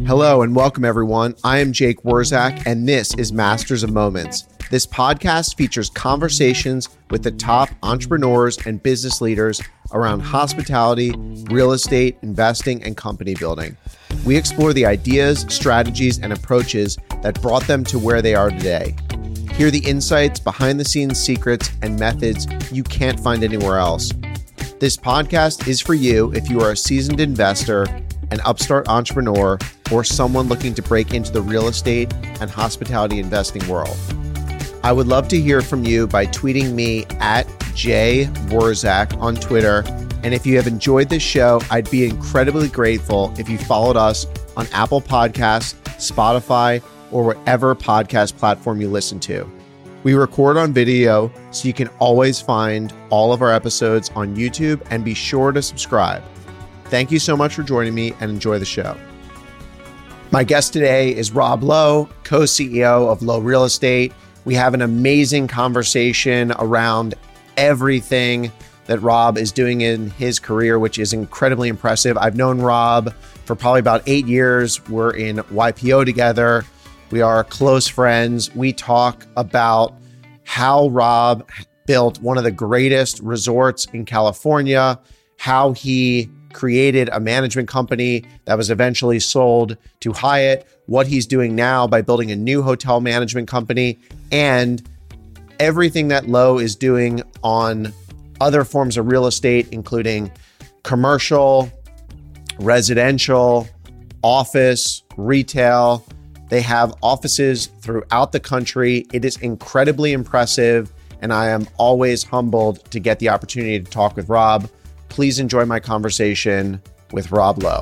Hello and welcome everyone. I am Jake Wurzak and this is Masters of Moments. This podcast features conversations with the top entrepreneurs and business leaders around hospitality, real estate, investing, and company building. We explore the ideas, strategies, and approaches that brought them to where they are today. Hear the insights, behind-the-scenes secrets, and methods you can't find anywhere else. This podcast is for you if you are a seasoned investor, an upstart entrepreneur, or someone looking to break into the real estate and hospitality investing world. I would love to hear from you by tweeting me at jwurzak on Twitter. And if you have enjoyed this show, I'd be incredibly grateful if you followed us on Apple Podcasts, Spotify, or whatever podcast platform you listen to. We record on video, so you can always find all of our episodes on YouTube, and be sure to subscribe. Thank you so much for joining me and enjoy the show. My guest today is Rob Lowe, co-CEO of Lowe Real Estate. We have an amazing conversation around everything that Rob is doing in his career, which is incredibly impressive. I've known Rob for probably about 8 years. We're in YPO together. We are close friends. We talk about how Rob built one of the greatest resorts in California, how he created a management company that was eventually sold to Hyatt, what he's doing now by building a new hotel management company, and everything that Lowe is doing on other forms of real estate, including commercial, residential, office, retail. They have offices throughout the country. It is incredibly impressive, and I am always humbled to get the opportunity to talk with Rob. Please enjoy my conversation with Rob Lowe.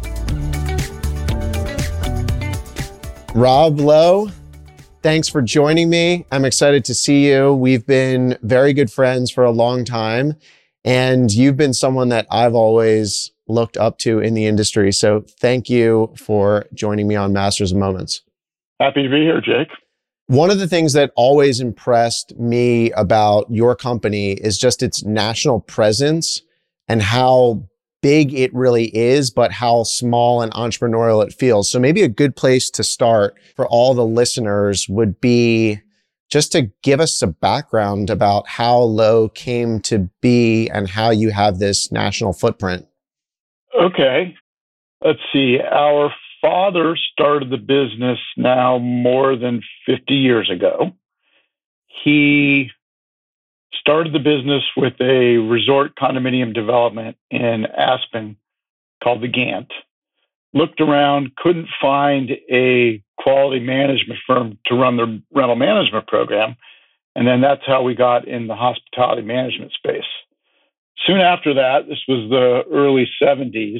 Rob Lowe, thanks for joining me. I'm excited to see you. We've been very good friends for a long time, and you've been someone that I've always looked up to in the industry. So thank you for joining me on Masters of Moments. Happy to be here, Jake. One of the things that always impressed me about your company is just its national presence and how big it really is, but how small and entrepreneurial it feels. So maybe a good place to start for all the listeners would be just to give us a background about how Lowe came to be and how you have this national footprint. Okay. Let's see. Our father started the business now more than 50 years ago. He started the business with a resort condominium development in Aspen called the Gant. Looked around, couldn't find a quality management firm to run the rental management program. And then that's how we got in the hospitality management space. Soon after that, this was the early 70s,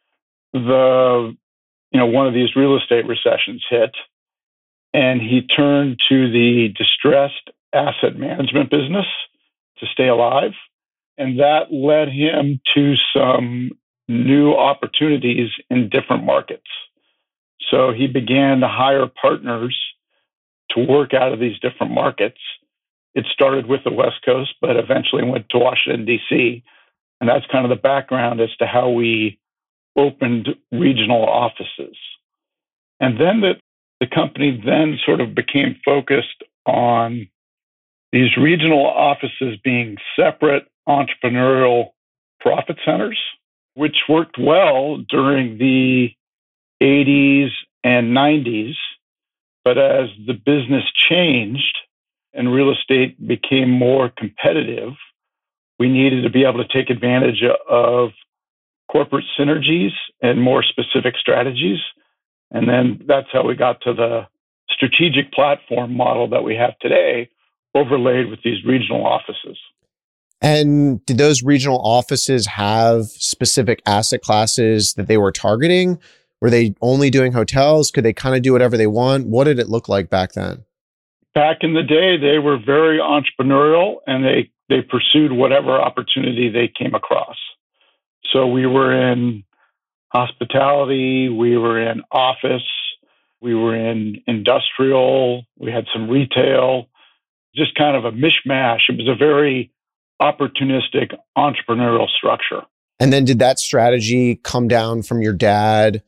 one of these real estate recessions hit, and he turned to the distressed asset management business to stay alive. And that led him to some new opportunities in different markets. So he began to hire partners to work out of these different markets. It started with the West Coast, but eventually went to Washington, D.C. And that's kind of the background as to how we opened regional offices. And then the company then sort of became focused on these regional offices being separate entrepreneurial profit centers, which worked well during the 80s and 90s. But as the business changed and real estate became more competitive, we needed to be able to take advantage of corporate synergies and more specific strategies. And then that's how we got to the strategic platform model that we have today, overlaid with these regional offices. And did those regional offices have specific asset classes that they were targeting? Were they only doing hotels? Could they kind of do whatever they want? What did it look like back then? Back in the day, they were very entrepreneurial, and they pursued whatever opportunity they came across. So we were in hospitality, we were in office, we were in industrial, we had some retail, just kind of a mishmash. It was a very opportunistic entrepreneurial structure. And then did that strategy come down from your dad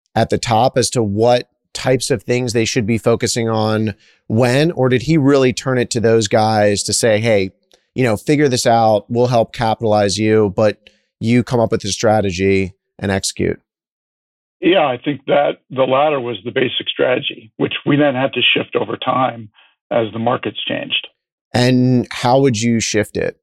at the top as to what types of things they should be focusing on when, or did he really turn it to those guys to say, hey, figure this out, we'll help capitalize you, but you come up with a strategy and execute? Yeah, I think that the latter was the basic strategy, which we then had to shift over time as the markets changed. And how would you shift it?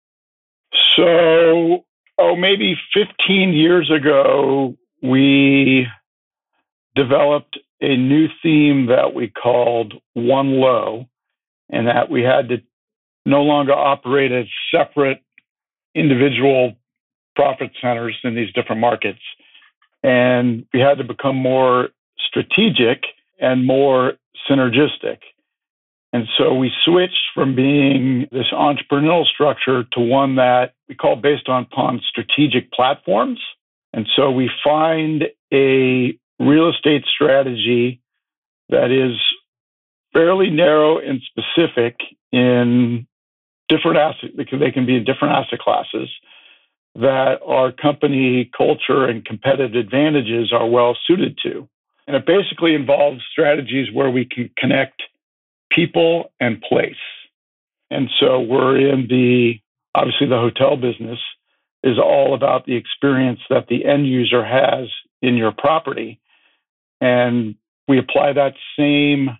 So, maybe 15 years ago, we developed a new theme that we called One Low, and that we had to no longer operate as separate individual profit centers in these different markets. And we had to become more strategic and more synergistic. And so we switched from being this entrepreneurial structure to one that we call based upon strategic platforms. And so we find a real estate strategy that is fairly narrow and specific in different assets, because they can be in different asset classes, that our company culture and competitive advantages are well suited to. And it basically involves strategies where we can connect people and place. And so we're obviously the hotel business is all about the experience that the end user has in your property. And we apply that same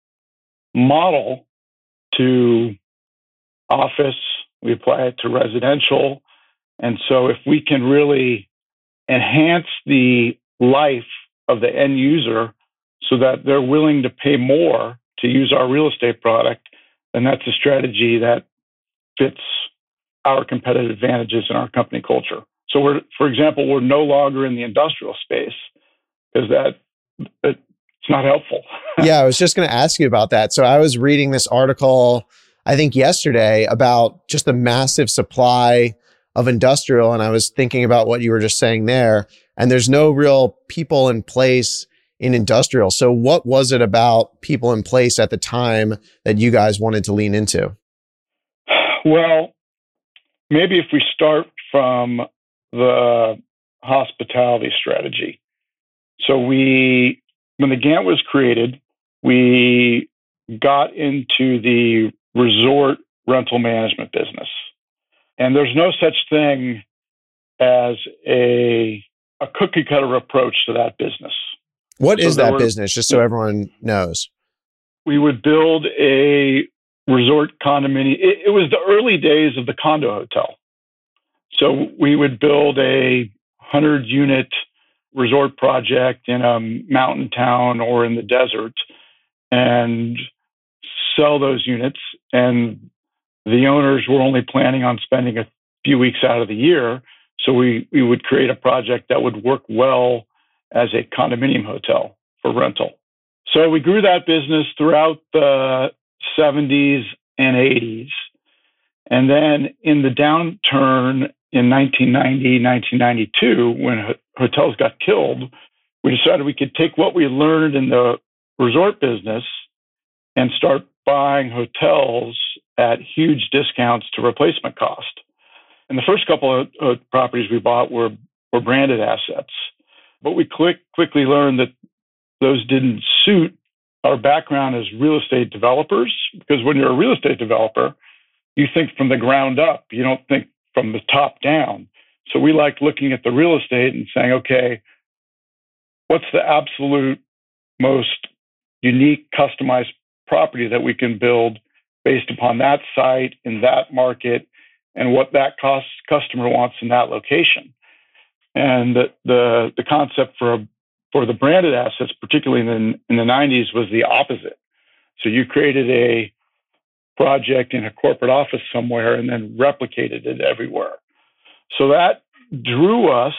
model to office, we apply it to residential. And so if we can really enhance the life of the end user so that they're willing to pay more to use our real estate product, then that's a strategy that fits our competitive advantages in our company culture. So for example, we're no longer in the industrial space because it's not helpful. Yeah, I was just going to ask you about that. So I was reading this article, I think yesterday, about just the massive supply of industrial. And I was thinking about what you were just saying there. And there's no real people in place in industrial. So what was it about people in place at the time that you guys wanted to lean into? Well, maybe if we start from the hospitality strategy. So when the Gantt was created, we got into the resort rental management business. And there's no such thing as a cookie cutter approach to that business. What is that business, just so everyone knows? We would build a resort condominium. It was the early days of the condo hotel. So we would build a 100-unit resort project in a mountain town or in the desert and sell those units. And the owners were only planning on spending a few weeks out of the year. So we would create a project that would work well as a condominium hotel for rental. So we grew that business throughout the 70s and 80s. And then in the downturn in 1990, 1992, when hotels got killed, we decided we could take what we learned in the resort business and start buying hotels at huge discounts to replacement cost. And the first couple of properties we bought were branded assets. But we quickly learned that those didn't suit our background as real estate developers, because when you're a real estate developer, you think from the ground up. You don't think from the top down. So we liked looking at the real estate and saying, okay, what's the absolute most unique, customized property that we can build based upon that site in that market and what that customer wants in that location. And the concept for the branded assets, particularly in the 90s, was the opposite. So you created a project in a corporate office somewhere and then replicated it everywhere. So that drew us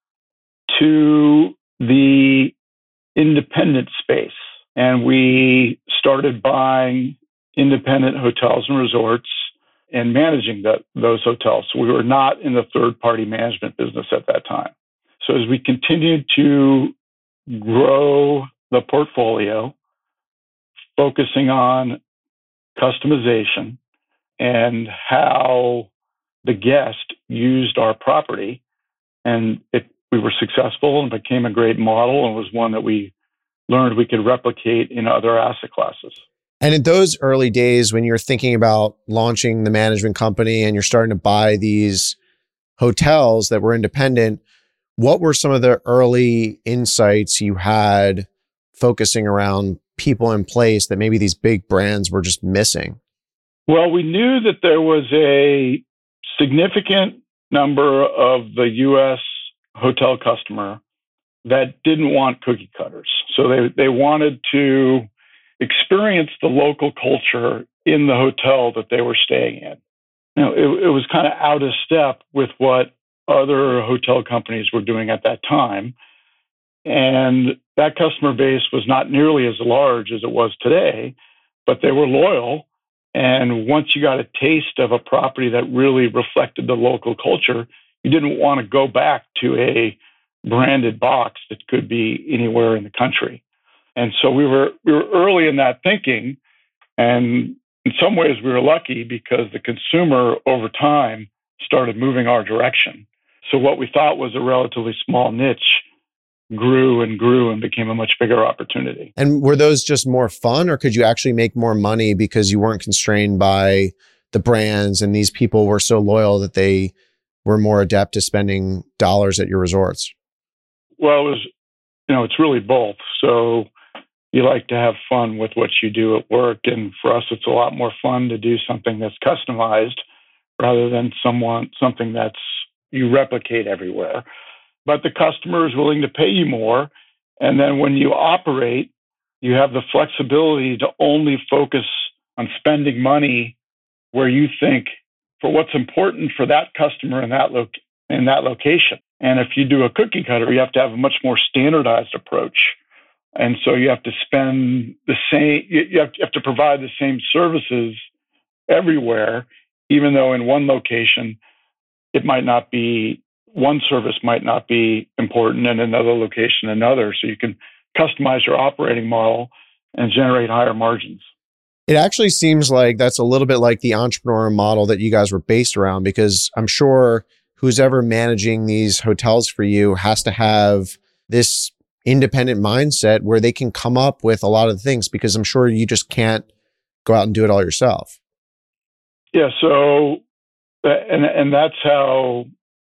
to the independent space. And we started buying independent hotels and resorts and managing those hotels. So we were not in the third-party management business at that time. So as we continued to grow the portfolio, focusing on customization and how the guest used our property, and it we were successful and became a great model and was one that we learned we could replicate in other asset classes. And in those early days, when you're thinking about launching the management company and you're starting to buy these hotels that were independent, what were some of the early insights you had focusing around people in place that maybe these big brands were just missing? Well, we knew that there was a significant number of the U.S. hotel customer that didn't want cookie cutters. So they wanted to experience the local culture in the hotel that they were staying in. You know, it was kind of out of step with what other hotel companies were doing at that time. And that customer base was not nearly as large as it was today, but they were loyal. And once you got a taste of a property that really reflected the local culture, you didn't want to go back to a branded box that could be anywhere in the country. And so we were early in that thinking. And in some ways, we were lucky because the consumer over time started moving our direction. So what we thought was a relatively small niche grew and became a much bigger opportunity. And were those just more fun, or could you actually make more money because you weren't constrained by the brands and these people were so loyal that they were more adept to spending dollars at your resorts? Well, it's really both. So you like to have fun with what you do at work. And for us, it's a lot more fun to do something that's customized rather than something that's you replicate everywhere. But the customer is willing to pay you more. And then when you operate, you have the flexibility to only focus on spending money where you think for what's important for that customer in that location. And if you do a cookie cutter, you have to have a much more standardized approach. And so you have to spend the same, you have to provide the same services everywhere, even though in one location, one service might not be important and another location another. So you can customize your operating model and generate higher margins. It actually seems like that's a little bit like the entrepreneur model that you guys were based around, because I'm sure who's ever managing these hotels for you has to have this independent mindset where they can come up with a lot of things, because I'm sure you just can't go out and do it all yourself. Yeah. So, and that's how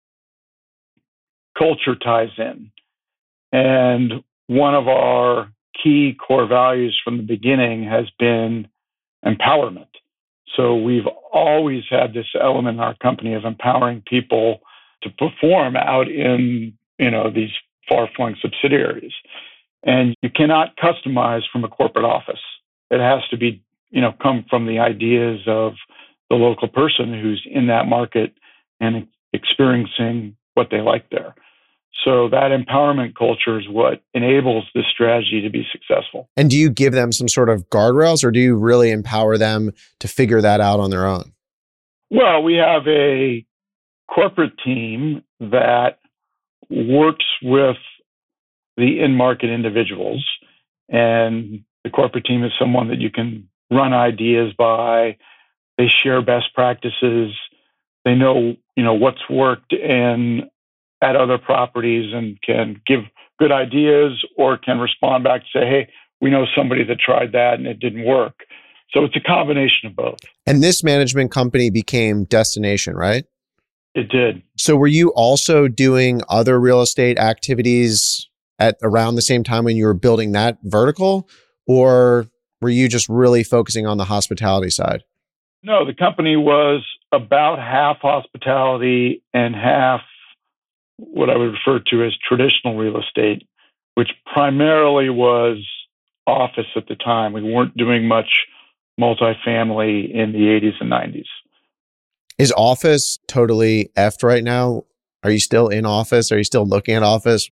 culture ties in. And one of our key core values from the beginning has been empowerment. So we've always had this element in our company of empowering people to perform out in, these far-flung subsidiaries. And you cannot customize from a corporate office. It has to be, come from the ideas of the local person who's in that market and experiencing what they like there. So that empowerment culture is what enables this strategy to be successful. And do you give them some sort of guardrails, or do you really empower them to figure that out on their own? Well, we have a corporate team that works with the in-market individuals. And the corporate team is someone that you can run ideas by. They share best practices. They know, what's worked at other properties and can give good ideas or can respond back to say, hey, we know somebody that tried that and it didn't work. So it's a combination of both. And this management company became Destination, right? It did. So were you also doing other real estate activities at around the same time when you were building that vertical? Or were you just really focusing on the hospitality side? No, the company was about half hospitality and half what I would refer to as traditional real estate, which primarily was office at the time. We weren't doing much multifamily in the 80s and 90s. Is office totally effed right now? Are you still in office? Are you still looking at office?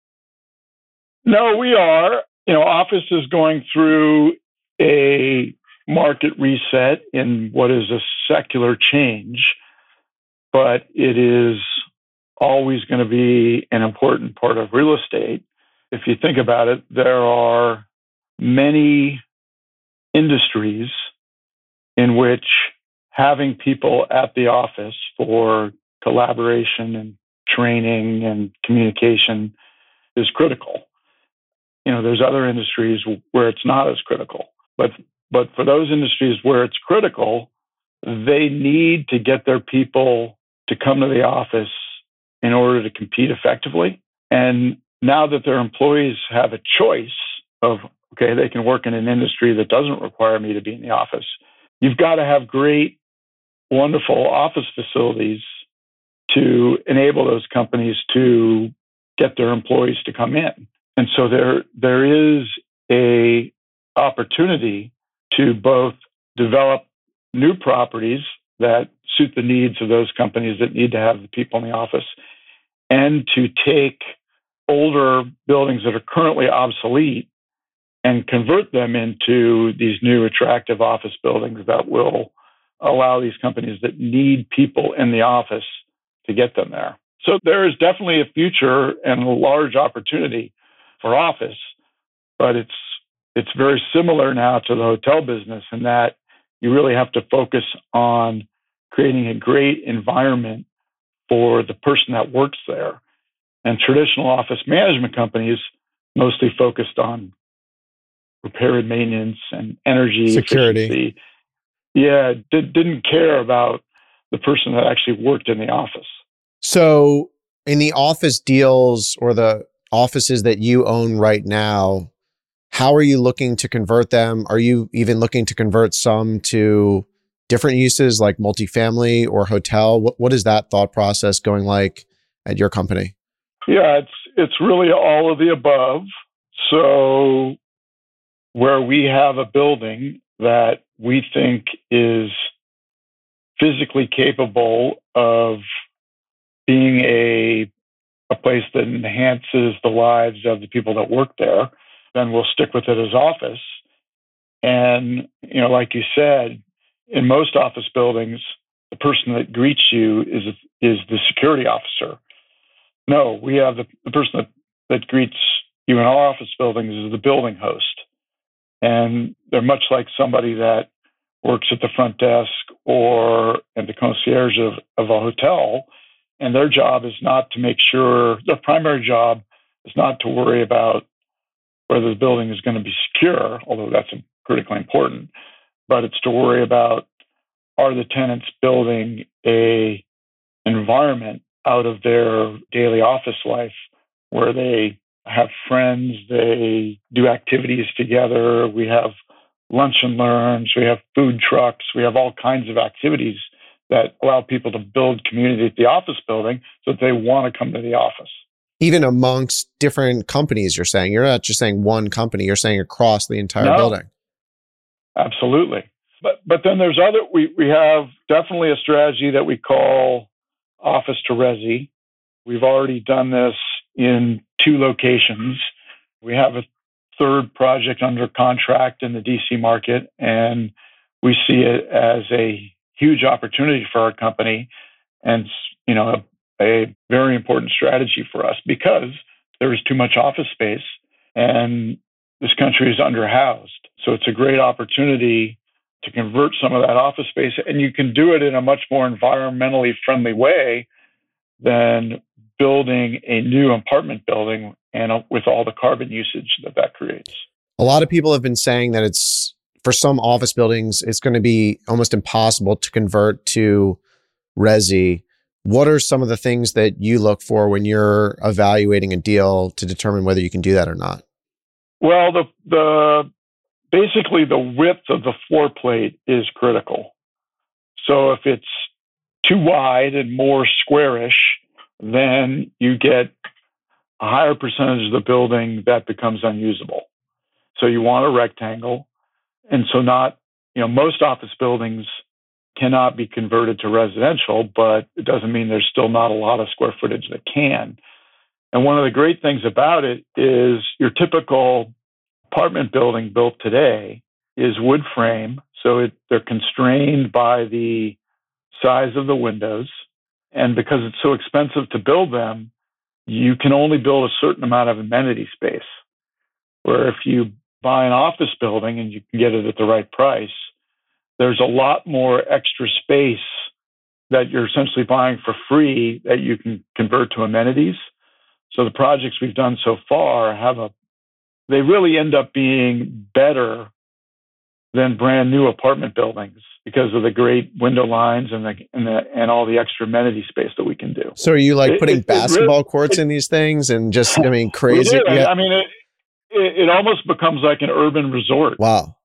No, we are. Office is going through a market reset in what is a secular change, but it is always going to be an important part of real estate. If you think about it, there are many industries in which having people at the office for collaboration and training and communication is critical. There's other industries where it's not as critical. But for those industries where it's critical, they need to get their people to come to the office in order to compete effectively. And now that their employees have a choice of, okay, they can work in an industry that doesn't require me to be in the office, you've got to have great, wonderful office facilities to enable those companies to get their employees to come in. And so there is a opportunity to both develop new properties that suit the needs of those companies that need to have the people in the office, and to take older buildings that are currently obsolete and convert them into these new attractive office buildings that will allow these companies that need people in the office to get them there. So there is definitely a future and a large opportunity for office, but it's very similar now to the hotel business in that you really have to focus on creating a great environment for the person that works there. And traditional office management companies mostly focused on repair and maintenance and energy security. Efficiency. Yeah, didn't care about the person that actually worked in the office. So in the office deals or the offices that you own right now, how are you looking to convert them? Are you even looking to convert some to different uses like multifamily or hotel? What is that thought process going like at your company? Yeah, it's really all of the above. So where we have a building that we think is physically capable of being a place that enhances the lives of the people that work there, then we'll stick with it as office. And, like you said, in most office buildings, the person that greets you is the security officer. No, we have the person that greets you in our office buildings is the building host. And they're much like somebody that works at the front desk or at the concierge of a hotel. And their job is not to make sure, their primary job is not to worry about whether the building is going to be secure, although that's critically important, but it's to worry about, are the tenants building an environment out of their daily office life where they have friends, they do activities together, we have lunch and learns, we have food trucks, we have all kinds of activities that allow people to build community at the office building so that they want to come to the office. Even amongst different companies, you're saying? You're not just saying one company, you're saying across the entire building. Absolutely. But then there's we have definitely a strategy that we call office to resi. We've already done this in 2 locations. We have a third project under contract in the DC market, and we see it as a huge opportunity for our company and, a very important strategy for us because there is too much office space and this country is underhoused. So it's a great opportunity to convert some of that office space, and you can do it in a much more environmentally friendly way than building a new apartment building and with all the carbon usage that creates. A lot of people have been saying that for some office buildings, it's going to be almost impossible to convert to resi. What are some of the things that you look for when you're evaluating a deal to determine whether you can do that or not? Well, basically the width of the floor plate is critical. So if it's too wide and more squarish, then you get a higher percentage of the building that becomes unusable. So you want a rectangle. And so most office buildings cannot be converted to residential, but it doesn't mean there's still not a lot of square footage that can. And one of the great things about it is your typical apartment building built today is wood frame. So they're constrained by the size of the windows. And because it's so expensive to build them, you can only build a certain amount of amenity space. Where if you buy an office building and you can get it at the right price, there's a lot more extra space that you're essentially buying for free that you can convert to amenities. So the projects we've done so far they really end up being better than brand new apartment buildings because of the great window lines and all the extra amenity space that we can do. So are you like putting basketball courts in these things and just, crazy? We do. Yeah. It almost becomes like an urban resort. Wow.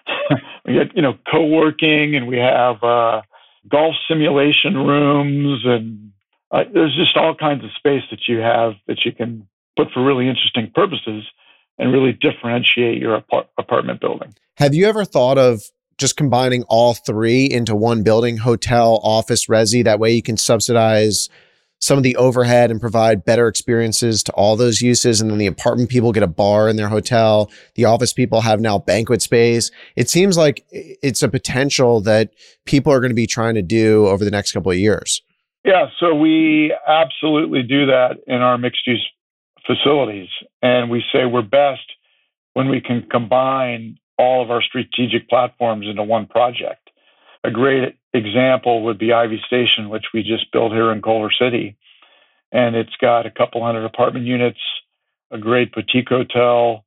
We get, co-working, and we have golf simulation rooms, and there's just all kinds of space that you have that you can put for really interesting purposes and really differentiate your apartment building. Have you ever thought of just combining all three into one building, hotel, office, resi? That way you can subsidize some of the overhead and provide better experiences to all those uses. And then the apartment people get a bar in their hotel. The office people have now banquet space. It seems like it's a potential that people are going to be trying to do over the next couple of years. Yeah, so we absolutely do that in our mixed use facilities. And we say we're best when we can combine all of our strategic platforms into one project. A great example would be Ivy Station, which we just built here in Culver City. And it's got a couple hundred apartment units, a great boutique hotel,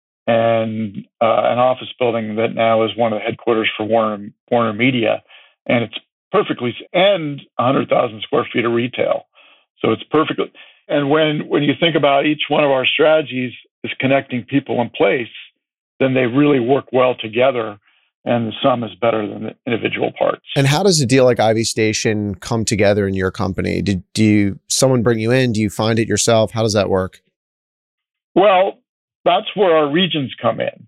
and an office building that now is one of the headquarters for Warner Media. And it's and 100,000 square feet of retail. So it's perfectly. And when you think about each one of our strategies is connecting people in place, then they really work well together, and the sum is better than the individual parts. And how does a deal like Ivy Station come together in your company? Do someone bring you in? Do you find it yourself? How does that work? Well, that's where our regions come in.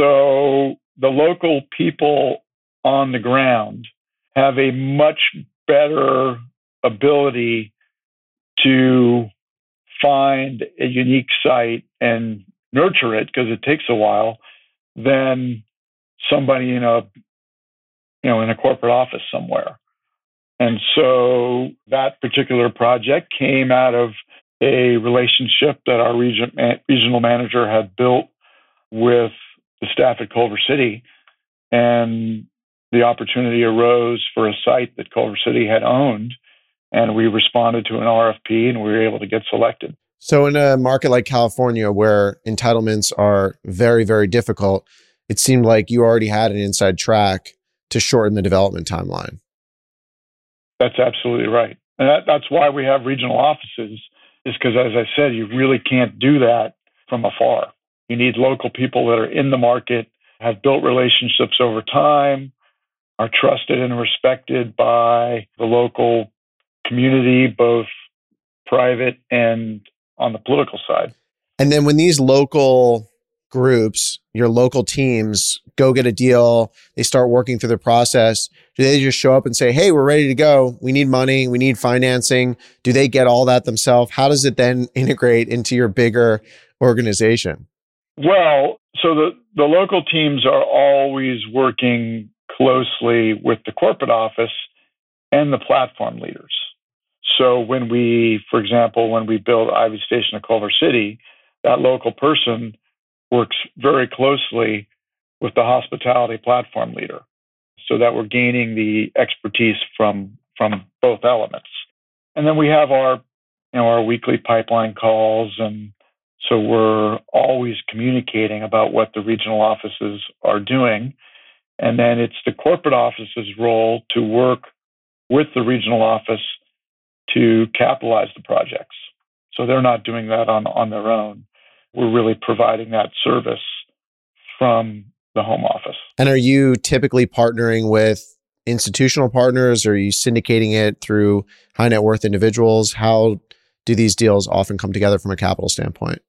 So the local people on the ground have a much better ability to find a unique site and nurture it, because it takes a while, than somebody in a corporate office somewhere. And so that particular project came out of a relationship that our regional manager had built with the staff at Culver City. And the opportunity arose for a site that Culver City had owned, and we responded to an RFP, and we were able to get selected. So in a market like California, where entitlements are very, very difficult, it seemed like you already had an inside track to shorten the development timeline. That's absolutely right. And that's why we have regional offices, is because, as I said, you really can't do that from afar. You need local people that are in the market, have built relationships over time, are trusted and respected by the local community, both private and on the political side. And then when these local groups, your local teams, go get a deal, they start working through the process, do they just show up and say, hey, we're ready to go, we need money, we need financing? Do they get all that themselves? How does it then integrate into your bigger organization? Well, so the local teams are always working closely with the corporate office and the platform leaders. So for example, when we build Ivy Station at Culver City, that local person works very closely with the hospitality platform leader, so that we're gaining the expertise from both elements. And then we have our weekly pipeline calls, and so we're always communicating about what the regional offices are doing. And then it's the corporate office's role to work with the regional office to capitalize the projects. So they're not doing that on their own. We're really providing that service from the home office. And are you typically partnering with institutional partners, or are you syndicating it through high net worth individuals? How do these deals often come together from a capital standpoint?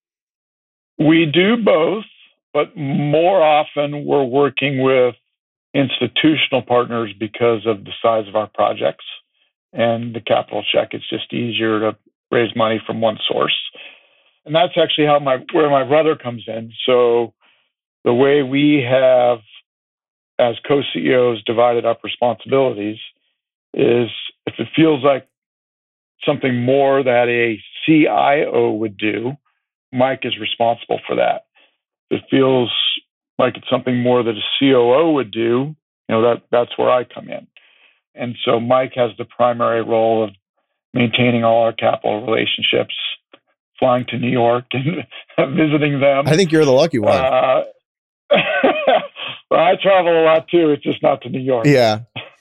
We do both, but more often we're working with institutional partners because of the size of our projects and the capital check. It's just easier to raise money from one source. And that's actually where my brother comes in. So the way we have, as co-CEOs, divided up responsibilities is, if it feels like something more that a CIO would do, Mike is responsible for that. If it feels like it's something more that a COO would do, that's where I come in. And so Mike has the primary role of maintaining all our capital relationships, flying to New York and visiting them. I think you're the lucky one. Well, I travel a lot too. It's just not to New York. Yeah.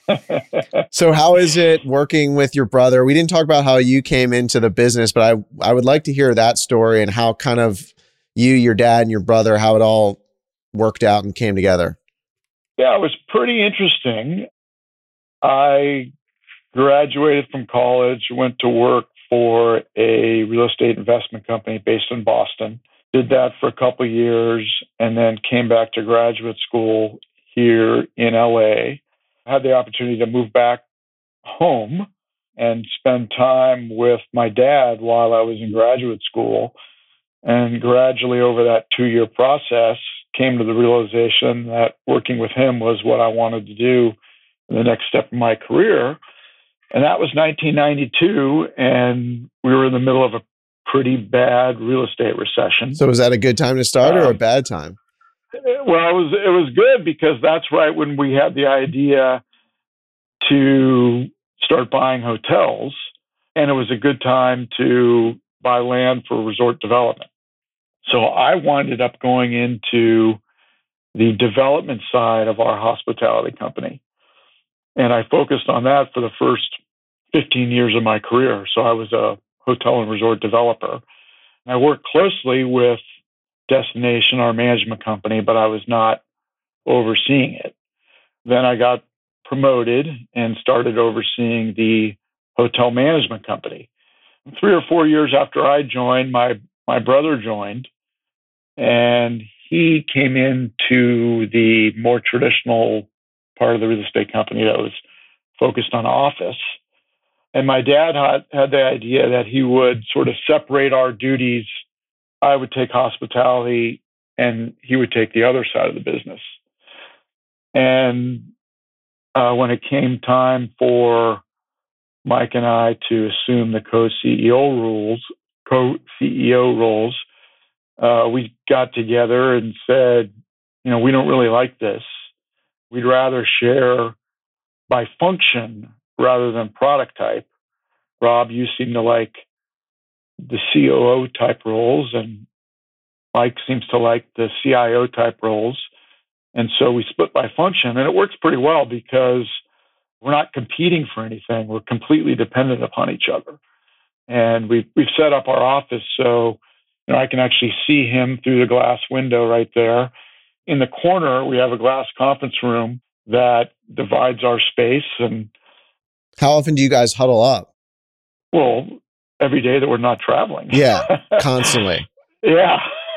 So how is it working with your brother? We didn't talk about how you came into the business, but I would like to hear that story and how kind of you, your dad, and your brother, how it all worked out and came together. Yeah, it was pretty interesting. I graduated from college, went to work for a real estate investment company based in Boston. Did that for a couple of years and then came back to graduate school here in LA. I had the opportunity to move back home and spend time with my dad while I was in graduate school. And gradually over that 2-year process, came to the realization that working with him was what I wanted to do in the next step of my career. And that was 1992, and we were in the middle of a pretty bad real estate recession. So was that a good time to start or a bad time? Well, it was good because that's right when we had the idea to start buying hotels, and it was a good time to buy land for resort development. So I winded up going into the development side of our hospitality company, and I focused on that for the first 15 years of my career. So I was a hotel and resort developer. And I worked closely with Destination, our management company, but I was not overseeing it. Then I got promoted and started overseeing the hotel management company. 3 or 4 years after I joined, my brother joined, and he came into the more traditional part of the real estate company that was focused on office. And my dad had the idea that he would sort of separate our duties. I would take hospitality and he would take the other side of the business. And when it came time for Mike and I to assume the co-CEO roles, we got together and said, we don't really like this. We'd rather share by function rather than product type. Rob, you seem to like the COO type roles, and Mike seems to like the CIO type roles. And so we split by function, and it works pretty well because we're not competing for anything. We're completely dependent upon each other. And we've set up our office so I can actually see him through the glass window right there. In the corner, we have a glass conference room that divides our space. And how often do you guys huddle up? Well, every day that we're not traveling. Yeah, constantly. Yeah.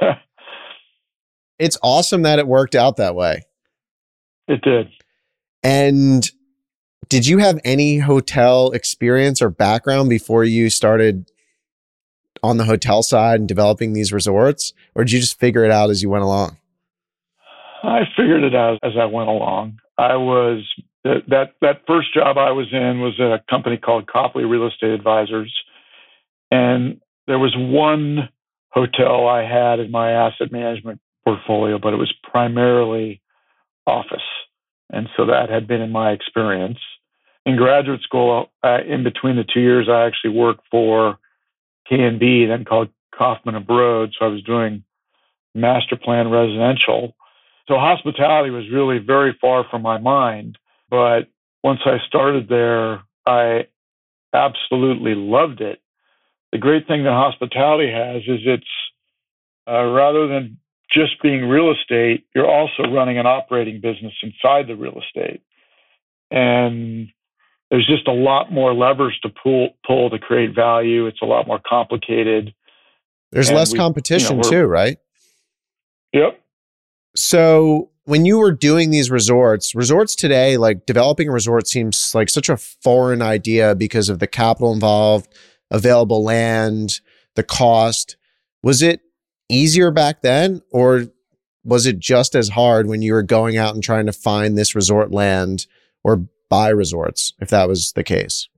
It's awesome that it worked out that way. It did. And did you have any hotel experience or background before you started on the hotel side and developing these resorts? Or did you just figure it out as you went along? I figured it out as I went along. That first job I was in was at a company called Copley Real Estate Advisors. And there was one hotel I had in my asset management portfolio, but it was primarily office. And so that had been in my experience. In graduate school, in between the 2 years, I actually worked for K&B, then called Kaufman & Broad. So I was doing master plan residential. So hospitality was really very far from my mind. But once I started there, I absolutely loved it. The great thing that hospitality has is it's rather than just being real estate, you're also running an operating business inside the real estate. And there's just a lot more levers to pull to create value. It's a lot more complicated. There's less competition too, right? Yep. So when you were doing these resorts today, like developing a resort seems like such a foreign idea because of the capital involved, available land, the cost. Was it easier back then, or was it just as hard when you were going out and trying to find this resort land or buy resorts, if that was the case?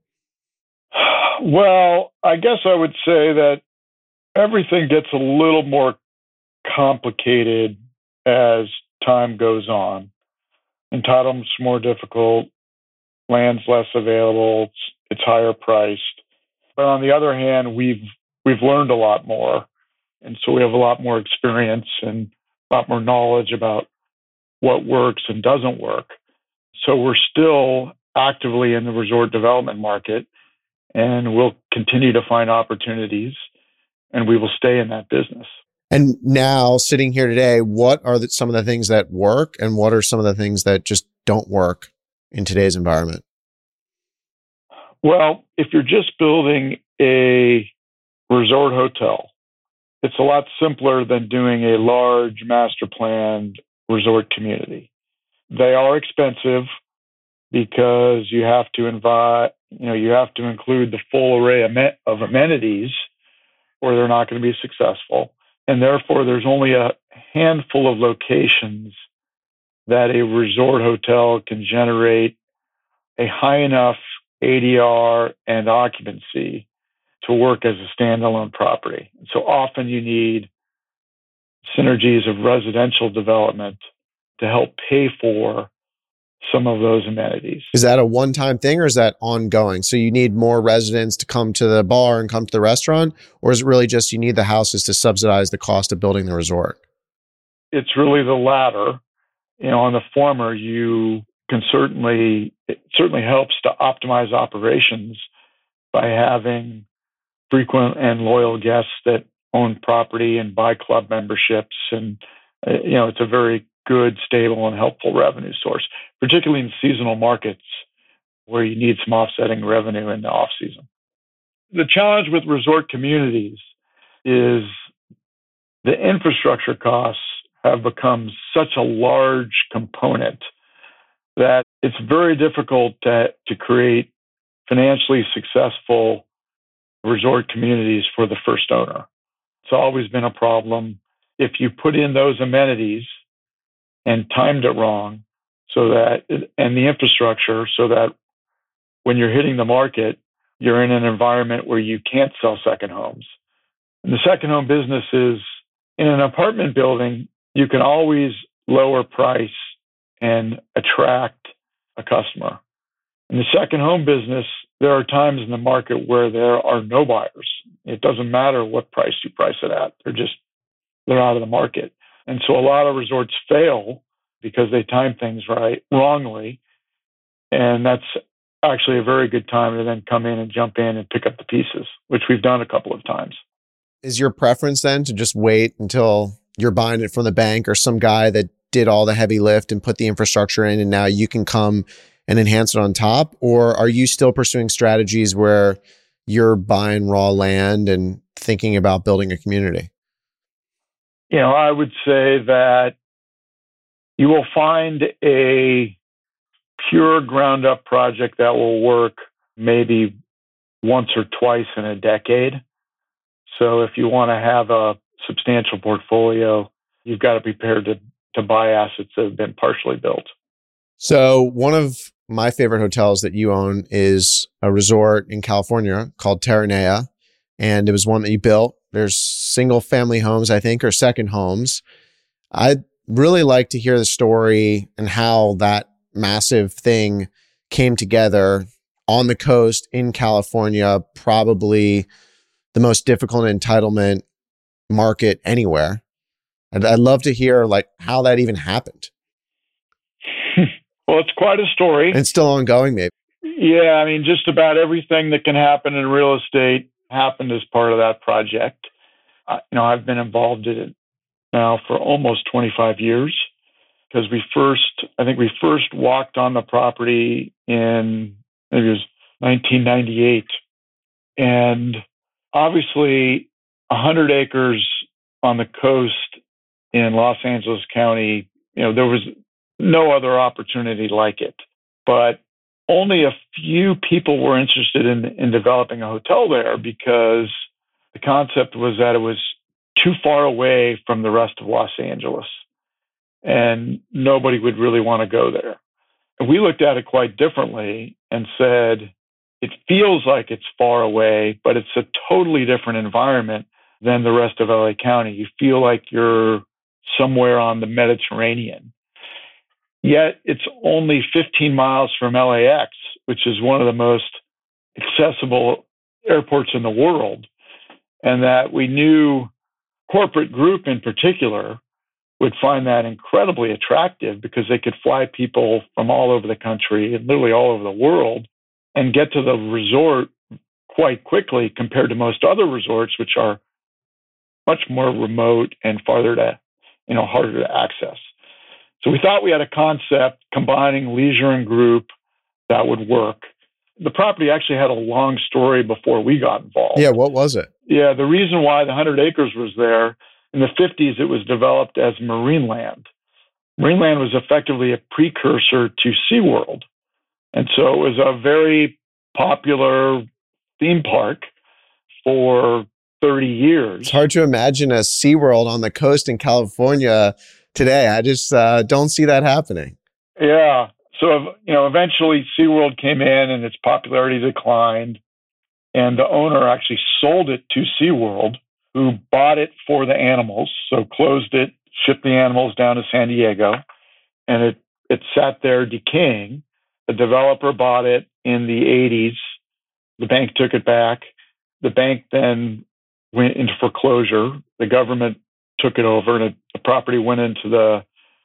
Well, I guess I would say that everything gets a little more complicated as time goes on. Entitlements more difficult, land's less available, it's higher priced. But on the other hand, we've learned a lot more. And so we have a lot more experience and a lot more knowledge about what works and doesn't work. So we're still actively in the resort development market, and we'll continue to find opportunities, and we will stay in that business. And now, sitting here today, what are some of the things that work and what are some of the things that just don't work in today's environment? Well, if you're just building a resort hotel, it's a lot simpler than doing a large master planned resort community. They are expensive because you have to include the full array of amenities, or they're not going to be successful. And therefore, there's only a handful of locations that a resort hotel can generate a high enough ADR and occupancy to work as a standalone property. And so often you need synergies of residential development to help pay for some of those amenities. Is that a one-time thing or is that ongoing? So you need more residents to come to the bar and come to the restaurant, or is it really just you need the houses to subsidize the cost of building the resort? It's really the latter. On the former, it certainly helps to optimize operations by having frequent and loyal guests that own property and buy club memberships. And, it's a very good, stable, and helpful revenue source, particularly in seasonal markets where you need some offsetting revenue in the off season. The challenge with resort communities is the infrastructure costs have become such a large component that it's very difficult to create financially successful resort communities for the first owner. It's always been a problem. If you put in those amenities and timed it wrong, and the infrastructure, so that when you're hitting the market, you're in an environment where you can't sell second homes. And the second home business is, in an apartment building, you can always lower price and attract a customer. In the second home business, there are times in the market where there are no buyers. It doesn't matter what price you price it at. They're out of the market. And so a lot of resorts fail because they time things wrongly. And that's actually a very good time to then come in and jump in and pick up the pieces, which we've done a couple of times. Is your preference then to just wait until you're buying it from the bank or some guy that did all the heavy lift and put the infrastructure in and now you can come and enhance it on top? Or are you still pursuing strategies where you're buying raw land and thinking about building a community? I would say that you will find a pure ground up project that will work maybe once or twice in a decade. So if you want to have a substantial portfolio, you've got to be prepared to buy assets that have been partially built. So one of my favorite hotels that you own is a resort in California called Terranea, and it was one that you built. There's single family homes, I think, or second homes. I'd really like to hear the story and how that massive thing came together on the coast in California, probably the most difficult entitlement market anywhere. I'd love to hear how that even happened. Well, it's quite a story. And it's still ongoing, maybe. Yeah, just about everything that can happen in real estate happened as part of that project. I've been involved in it now for almost 25 years because I think we first walked on the property in, maybe it was 1998. And obviously 100 acres on the coast in Los Angeles County, there was no other opportunity like it. But only a few people were interested in developing a hotel there because the concept was that it was too far away from the rest of Los Angeles and nobody would really want to go there. And we looked at it quite differently and said, it feels like it's far away, but it's a totally different environment than the rest of LA County. You feel like you're somewhere on the Mediterranean. Yet it's only 15 miles from LAX, which is one of the most accessible airports in the world. And that we knew corporate group in particular would find that incredibly attractive because they could fly people from all over the country and literally all over the world and get to the resort quite quickly compared to most other resorts, which are much more remote and harder to access. So we thought we had a concept combining leisure and group that would work. The property actually had a long story before we got involved. Yeah, what was it? Yeah, the reason why the 100 acres was there, in the 50s, it was developed as Marineland. Marineland was effectively a precursor to SeaWorld. And so it was a very popular theme park for 30 years. It's hard to imagine a SeaWorld on the coast in California today. I just don't see that happening. Yeah. So, eventually SeaWorld came in and its popularity declined. And the owner actually sold it to SeaWorld, who bought it for the animals. So closed it, shipped the animals down to San Diego, and it sat there decaying. The developer bought it in the 80s. The bank took it back. The bank then went into foreclosure. The government took it over, and the property went into the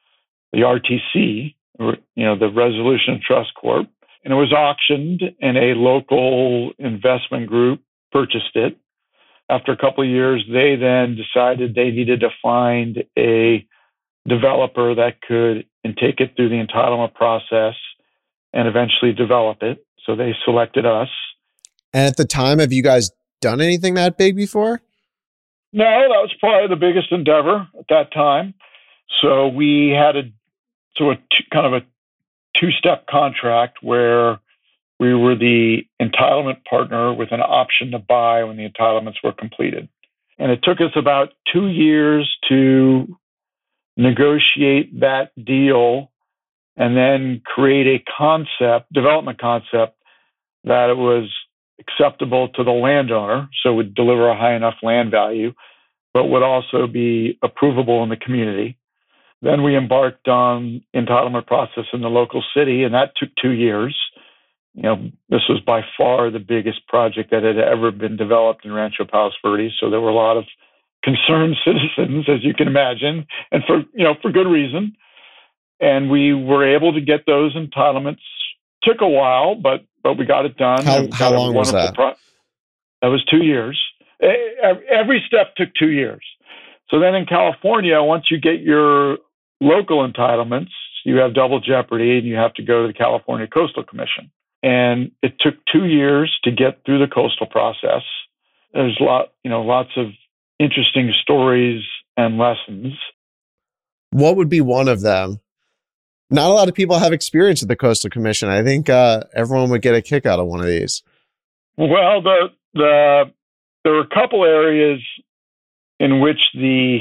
RTC, the Resolution Trust Corp. And it was auctioned, and a local investment group purchased it. After a couple of years, they then decided they needed to find a developer that could take it through the entitlement process and eventually develop it. So they selected us. And at the time, have you guys done anything that big before? No, that was probably the biggest endeavor at that time. So we had kind of a two-step contract where we were the entitlement partner with an option to buy when the entitlements were completed. And it took us about 2 years to negotiate that deal and then create a development concept that it was acceptable to the landowner, so it would deliver a high enough land value, but would also be approvable in the community. Then we embarked on entitlement process in the local city, and that took 2 years. This was by far the biggest project that had ever been developed in Rancho Palos Verdes. So there were a lot of concerned citizens, as you can imagine, and for good reason. And we were able to get those entitlements. Took a while, but we got it done. How long was that? That was 2 years. Every step took 2 years. So then in California, once you get your local entitlements, you have double jeopardy and you have to go to the California Coastal Commission. And it took 2 years to get through the coastal process. There's lots of interesting stories and lessons. What would be one of them? Not a lot of people have experience at the Coastal Commission. I think everyone would get a kick out of one of these. Well, there were a couple areas in which the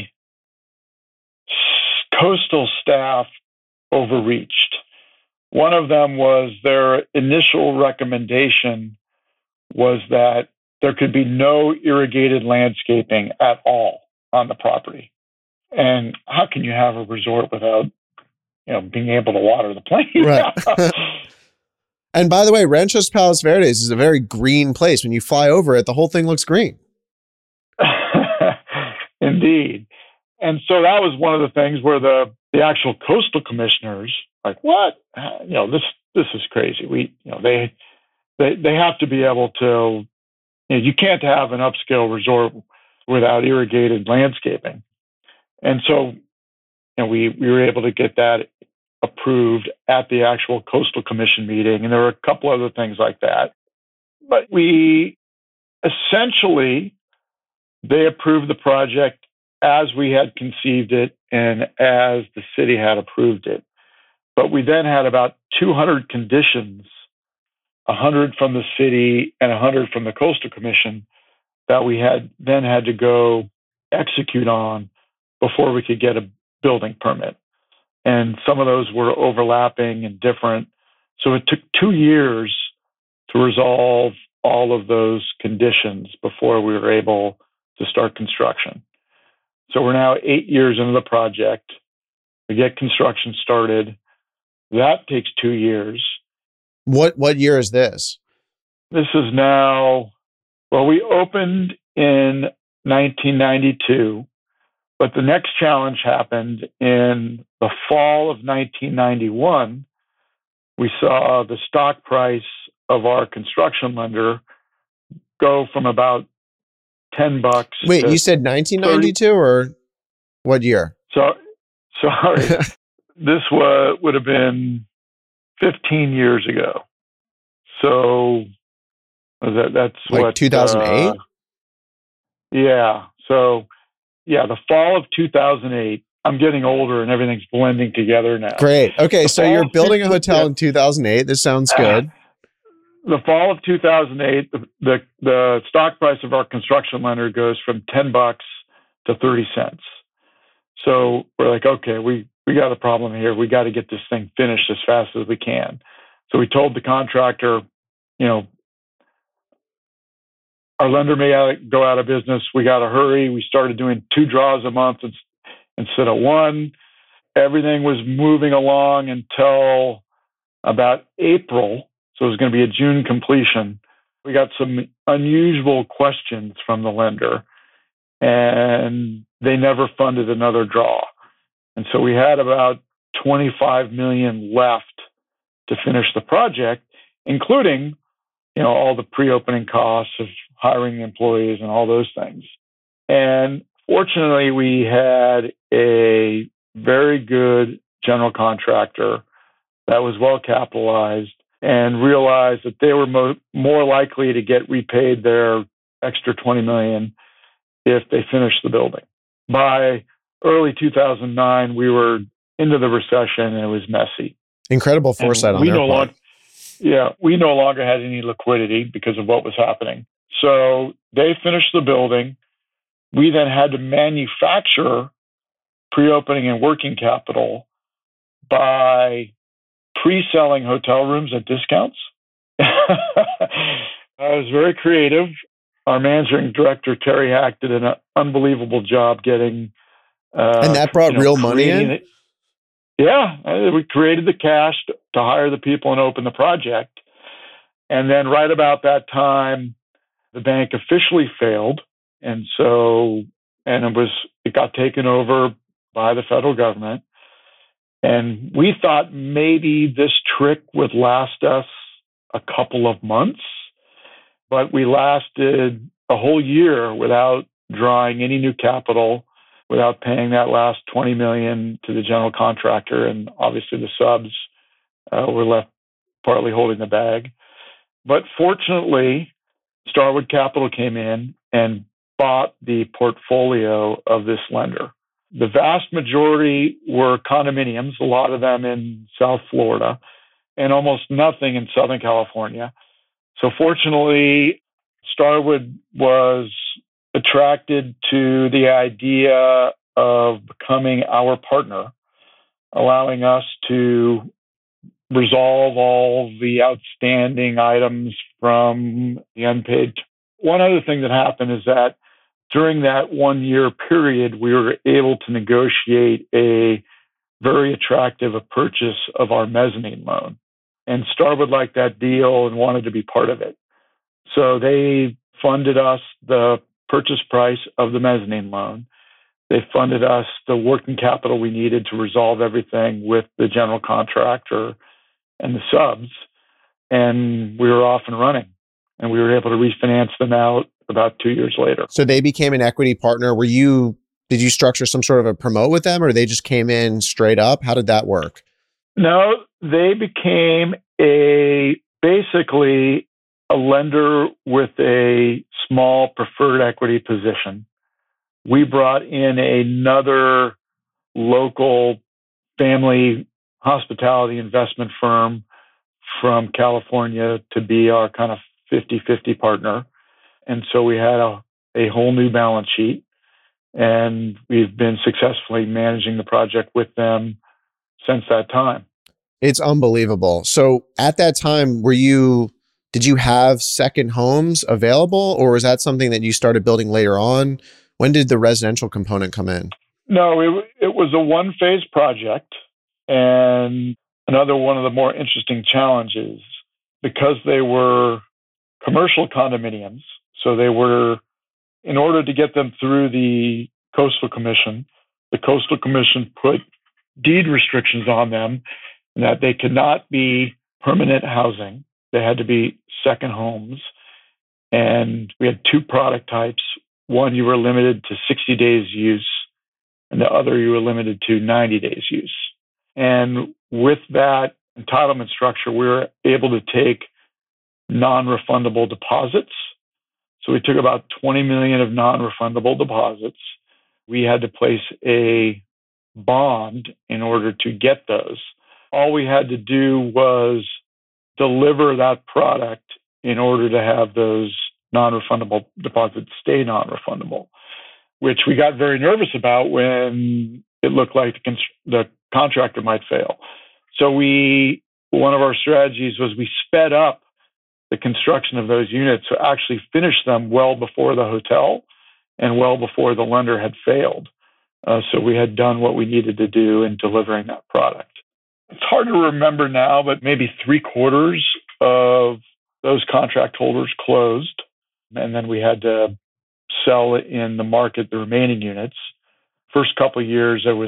coastal staff overreached. One of them was their initial recommendation was that there could be no irrigated landscaping at all on the property. And how can you have a resort without, being able to water the plane? Right. And by the way, Rancho Palos Verdes is a very green place. When you fly over it, the whole thing looks green. Indeed. And so that was one of the things where the actual coastal commissioners, like, what? This is crazy. They have to be able to, you can't have an upscale resort without irrigated landscaping. And so, we were able to get that approved at the actual coastal commission meeting. And there were a couple other things like that. But they approved the project as we had conceived it and as the city had approved it. But we then had about 200 conditions, 100 from the city and 100 from the Coastal Commission, that we had to go execute on before we could get a building permit. And some of those were overlapping and different. So it took 2 years to resolve all of those conditions before we were able to start construction. So we're now 8 years into the project. We get construction started. That takes 2 years. What year is this? This is now, well, we opened in 1992, but the next challenge happened in the fall of 1991. We saw the stock price of our construction lender go from about $10. Wait, you said 1992 or what year? Sorry, this would have been 15 years ago. So that's like what 2008. Yeah. So the fall of 2008. I'm getting older and everything's blending together now. Great. Okay, so you're building a hotel in 2008. This sounds good. The fall of 2008, the stock price of our construction lender goes from $10 to 30 cents. So we're like, okay, we got a problem here. We got to get this thing finished as fast as we can. So we told the contractor, our lender may go out of business. We got to hurry. We started doing 2 draws a month instead of 1. Everything was moving along until about April. So it was going to be a June completion. We got some unusual questions from the lender, and they never funded another draw. And so we had about $25 million left to finish the project, including, all the pre-opening costs of hiring employees and all those things. And fortunately, we had a very good general contractor that was well capitalized and realized that they were more likely to get repaid their extra $20 million if they finished the building. By early 2009, we were into the recession and it was messy. Incredible foresight on their part. We no longer had any liquidity because of what was happening. So they finished the building. We then had to manufacture pre-opening and working capital by pre-selling hotel rooms at discounts. I was very creative. Our managing director, Terry Hack, did an unbelievable job getting... and that brought real money in? Yeah. We created the cash to hire the people and open the project. And then right about that time, the bank officially failed. And it got taken over by the federal government. And we thought maybe this trick would last us a couple of months, but we lasted a whole year without drawing any new capital, without paying that last $20 million to the general contractor. And obviously the subs were left partly holding the bag. But fortunately, Starwood Capital came in and bought the portfolio of this lender. The vast majority were condominiums, a lot of them in South Florida, and almost nothing in Southern California. So fortunately, Starwood was attracted to the idea of becoming our partner, allowing us to resolve all the outstanding items from the unpaid. One other thing that happened is that during that 1-year period, we were able to negotiate a very attractive purchase of our mezzanine loan. And Starwood liked that deal and wanted to be part of it. So they funded us the purchase price of the mezzanine loan. They funded us the working capital we needed to resolve everything with the general contractor and the subs. And we were off and running. And we were able to refinance them out about 2 years later. So they became an equity partner. Did you structure some sort of a promote with them, or they just came in straight up? How did that work? No, they became basically a lender with a small preferred equity position. We brought in another local family hospitality investment firm from California to be our kind of 50-50 partner. And so we had a whole new balance sheet, and we've been successfully managing the project with them since that time. It's unbelievable. So at that time, did you have second homes available, or was that something that you started building later on? When did the residential component come in? No, it was a one-phase project, and another one of the more interesting challenges, because they were commercial condominiums, so they were, in order to get them through the Coastal Commission put deed restrictions on them that they could not be permanent housing. They had to be second homes. And we had two product types. One, you were limited to 60 days use, and the other, you were limited to 90 days use. And with that entitlement structure, we were able to take non-refundable deposits. So we took about 20 million of non-refundable deposits. We had to place a bond in order to get those. All we had to do was deliver that product in order to have those non-refundable deposits stay non-refundable, which we got very nervous about when it looked like the contractor might fail. So one of our strategies was we sped up the construction of those units to actually finish them well before the hotel and well before the lender had failed. So we had done what we needed to do in delivering that product. It's hard to remember now, but maybe 3/4 of those contract holders closed, and then we had to sell in the market the remaining units. First couple of years, it was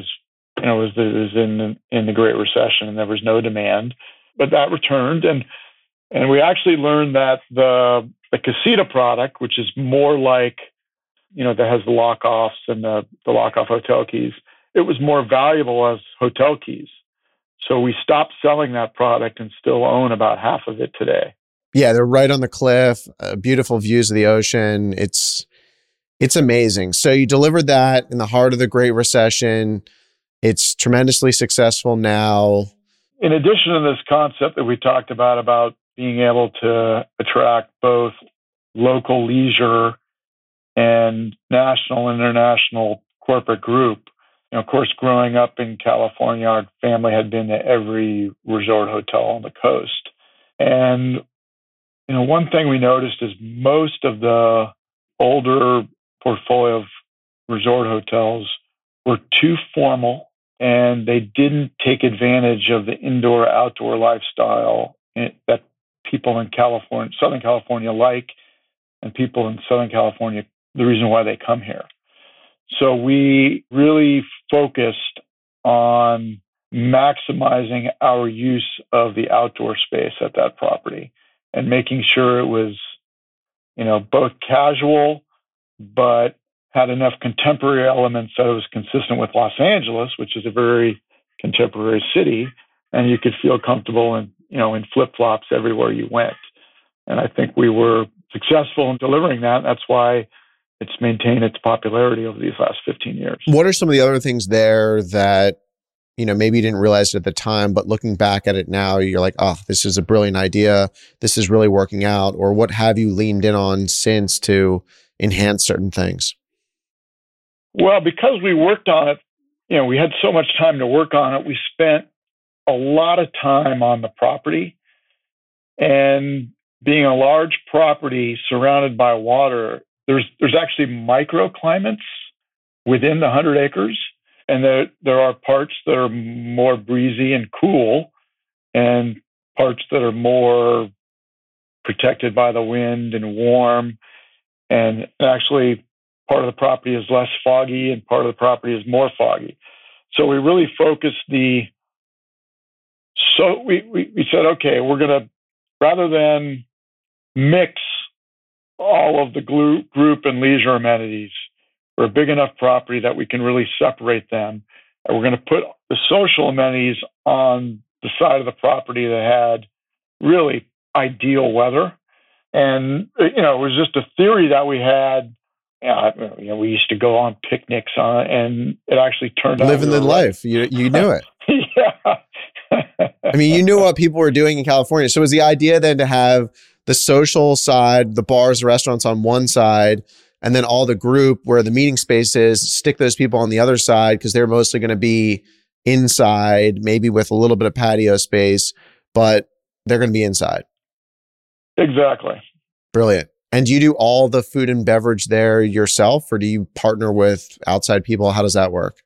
in the Great Recession, and there was no demand, but that returned, and we actually learned that the Casita product, which is more like, that has the lock-offs and the lock-off hotel keys, it was more valuable as hotel keys. So we stopped selling that product and still own about half of it today. Yeah, they're right on the cliff, beautiful views of the ocean. It's amazing. So you delivered that in the heart of the Great Recession. It's tremendously successful now. In addition to this concept that we talked about being able to attract both local leisure and national and international corporate group, of course, growing up in California, our family had been to every resort hotel on the coast. And, one thing we noticed is most of the older portfolio of resort hotels were too formal, and they didn't take advantage of the indoor-outdoor lifestyle that people in Southern California like, and people in Southern California, the reason why they come here. So we really focused on maximizing our use of the outdoor space at that property and making sure it was, both casual, but had enough contemporary elements that it was consistent with Los Angeles, which is a very contemporary city, and you could feel comfortable in flip-flops everywhere you went. And I think we were successful in delivering that. That's why it's maintained its popularity over these last 15 years. What are some of the other things there that, maybe you didn't realize it at the time, but looking back at it now, you're like, oh, this is a brilliant idea. This is really working out. Or what have you leaned in on since to enhance certain things? Well, because we worked on it, we had so much time to work on it. We spent a lot of time on the property, and being a large property surrounded by water, there's actually microclimates within the 100 acres. And there are parts that are more breezy and cool, and parts that are more protected by the wind and warm. And actually, part of the property is less foggy, and part of the property is more foggy. So we really focused we said, okay, we're going to, rather than mix all of the group and leisure amenities, we're a big enough property that we can really separate them. And we're going to put the social amenities on the side of the property that had really ideal weather. And, it was just a theory that we had. We used to go on picnics and it actually turned out. Living the life. You knew it. Yeah. I mean, you knew what people were doing in California. So was the idea then to have the social side, the bars, the restaurants on one side, and then all the group where the meeting space is, stick those people on the other side because they're mostly going to be inside, maybe with a little bit of patio space, but they're going to be inside. Exactly. Brilliant. And do you do all the food and beverage there yourself, or do you partner with outside people? How does that work?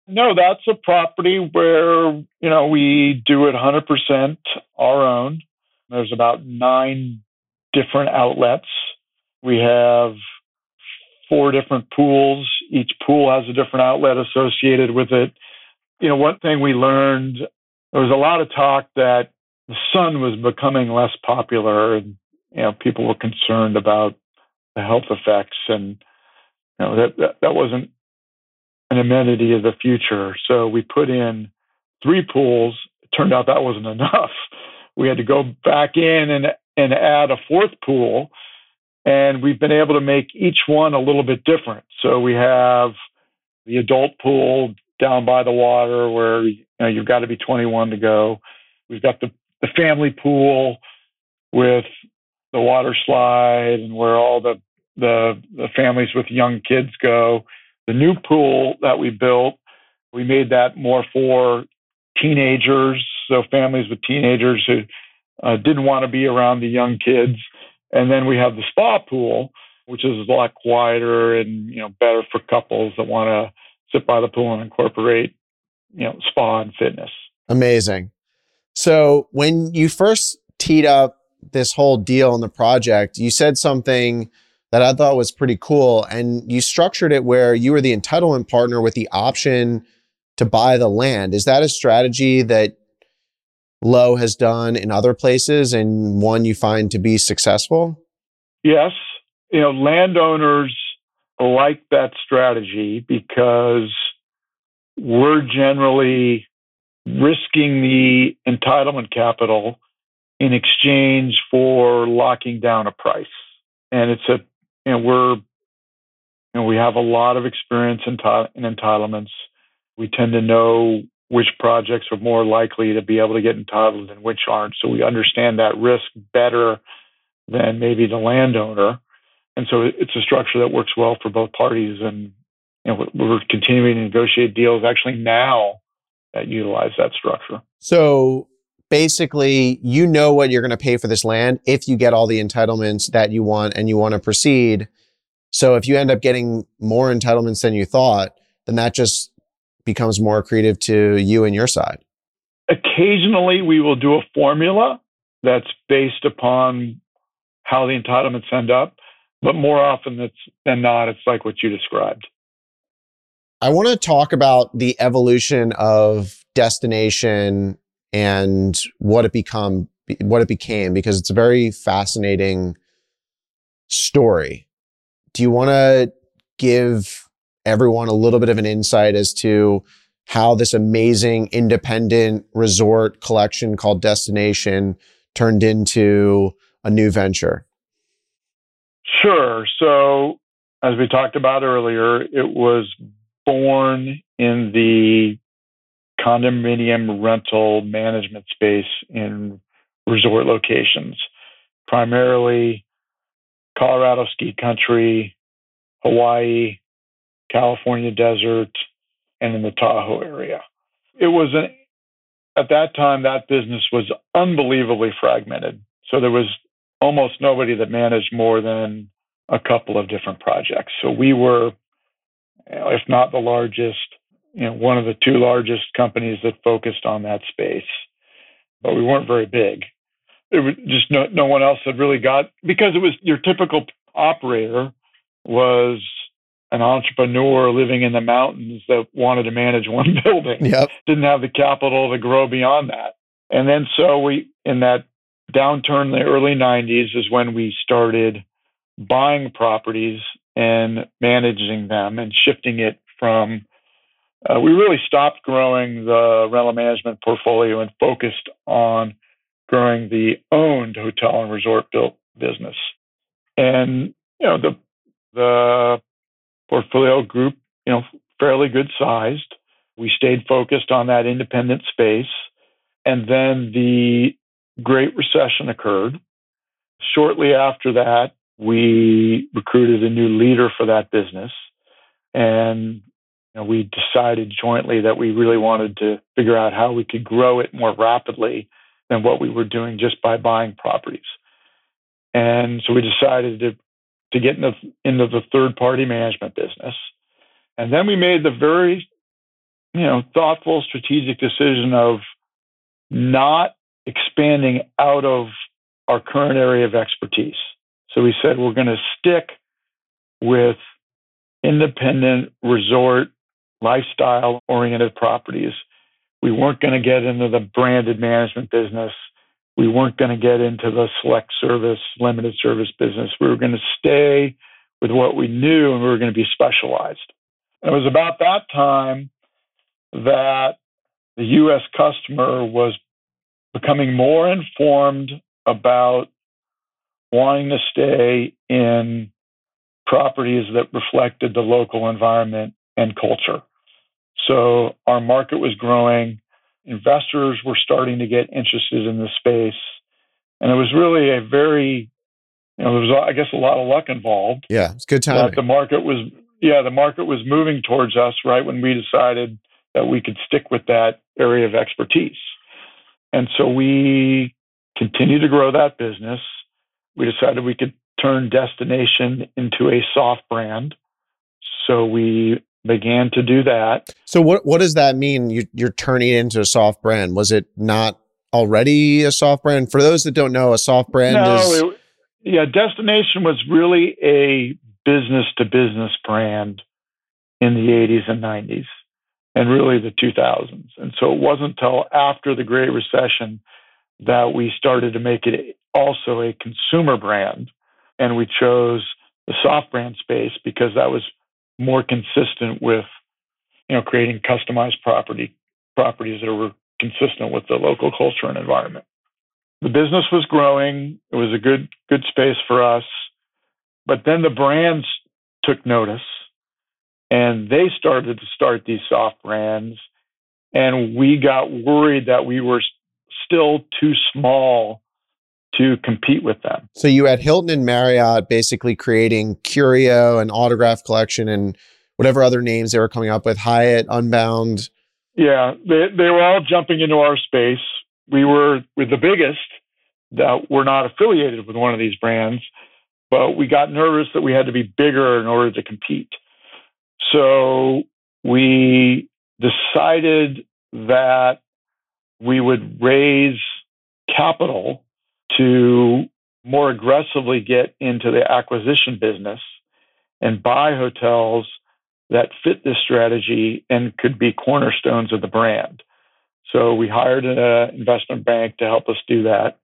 No, that's a property where, we do it 100% our own. There's about 9 different outlets. We have 4 different pools. Each pool has a different outlet associated with it. One thing we learned, there was a lot of talk that the sun was becoming less popular, and people were concerned about the health effects, and that wasn't an amenity of the future. So we put in 3 pools. It turned out that wasn't enough. We had to go back in and add a 4th pool, and we've been able to make each one a little bit different. So we have the adult pool down by the water where you've got to be 21 to go. We've got the family pool with the water slide and where all the families with young kids go. The new pool that we built, we made that more for teenagers, so families with teenagers who didn't want to be around the young kids. And then we have the spa pool, which is a lot quieter and better for couples that want to sit by the pool and incorporate spa and fitness. Amazing. So when you first teed up this whole deal in the project, you said something that I thought was pretty cool, and you structured it where you were the entitlement partner with the option to buy the land. Is that a strategy that Lowe has done in other places and one you find to be successful? Yes. Landowners like that strategy because we're generally risking the entitlement capital in exchange for locking down a price. And it's we have a lot of experience in entitlements. We tend to know which projects are more likely to be able to get entitled and which aren't. So we understand that risk better than maybe the landowner. And so it's a structure that works well for both parties. And we're continuing to negotiate deals actually now that utilize that structure. So basically, you know what you're going to pay for this land if you get all the entitlements that you want and you want to proceed. So if you end up getting more entitlements than you thought, then that just becomes more accretive to you and your side. Occasionally, we will do a formula that's based upon how the entitlements end up, but more often than not, it's like what you described. I want to talk about the evolution of Destination and what it became, because it's a very fascinating story. Do you want to give everyone a little bit of an insight as to how this amazing independent resort collection called Destination turned into a new venture? Sure. So as we talked about earlier, it was born in the condominium rental management space in resort locations, primarily Colorado ski country, Hawaii, California desert, and in the Tahoe area. It was at that time, that business was unbelievably fragmented. So there was almost nobody that managed more than a couple of different projects. So we were, if not the largest, one of the 2 largest companies that focused on that space, but we weren't very big. It was just no one else had really got, because it was your typical operator was an entrepreneur living in the mountains that wanted to manage one building. Yep. Didn't have the capital to grow beyond that. And then so in that downturn in the early 90s is when we started buying properties and managing them and shifting it from, we really stopped growing the rental management portfolio and focused on growing the owned hotel and resort built business. And, the portfolio group, fairly good sized. We stayed focused on that independent space. And then the Great Recession occurred. Shortly after that, we recruited a new leader for that business. And we decided jointly that we really wanted to figure out how we could grow it more rapidly than what we were doing just by buying properties. And so we decided to get into the third-party management business. And then we made the very thoughtful, strategic decision of not expanding out of our current area of expertise. So we said we're going to stick with independent resort, lifestyle-oriented properties. We weren't going to get into the branded management business. We weren't going to get into the select service, limited service business. We were going to stay with what we knew, and we were going to be specialized. And it was about that time that the U.S. customer was becoming more informed about wanting to stay in properties that reflected the local environment and culture. So our market was growing. Investors were starting to get interested in the space. And it was really a very, there was, I guess, a lot of luck involved. Yeah, it's good timing. The market was moving towards us right when we decided that we could stick with that area of expertise. And so we continued to grow that business. We decided we could turn Destination into a soft brand. So we began to do that. So what does that mean? You're turning it into a soft brand. Was it not already a soft brand? For those that don't know, a soft brand is... Destination was really a business-to-business brand in the 80s and 90s and really the 2000s. And so it wasn't until after the Great Recession that we started to make it also a consumer brand. And we chose the soft brand space because that was more consistent with, creating customized properties that were consistent with the local culture and environment. The business was growing. It was a good space for us. But then the brands took notice and they started to start these soft brands. And we got worried that we were still too small to compete with them. So you had Hilton and Marriott basically creating Curio and Autograph Collection and whatever other names they were coming up with, Hyatt, Unbound. Yeah, they were all jumping into our space. We were the biggest that were not affiliated with one of these brands, but we got nervous that we had to be bigger in order to compete. So we decided that we would raise capital to more aggressively get into the acquisition business and buy hotels that fit this strategy and could be cornerstones of the brand. So we hired an investment bank to help us do that.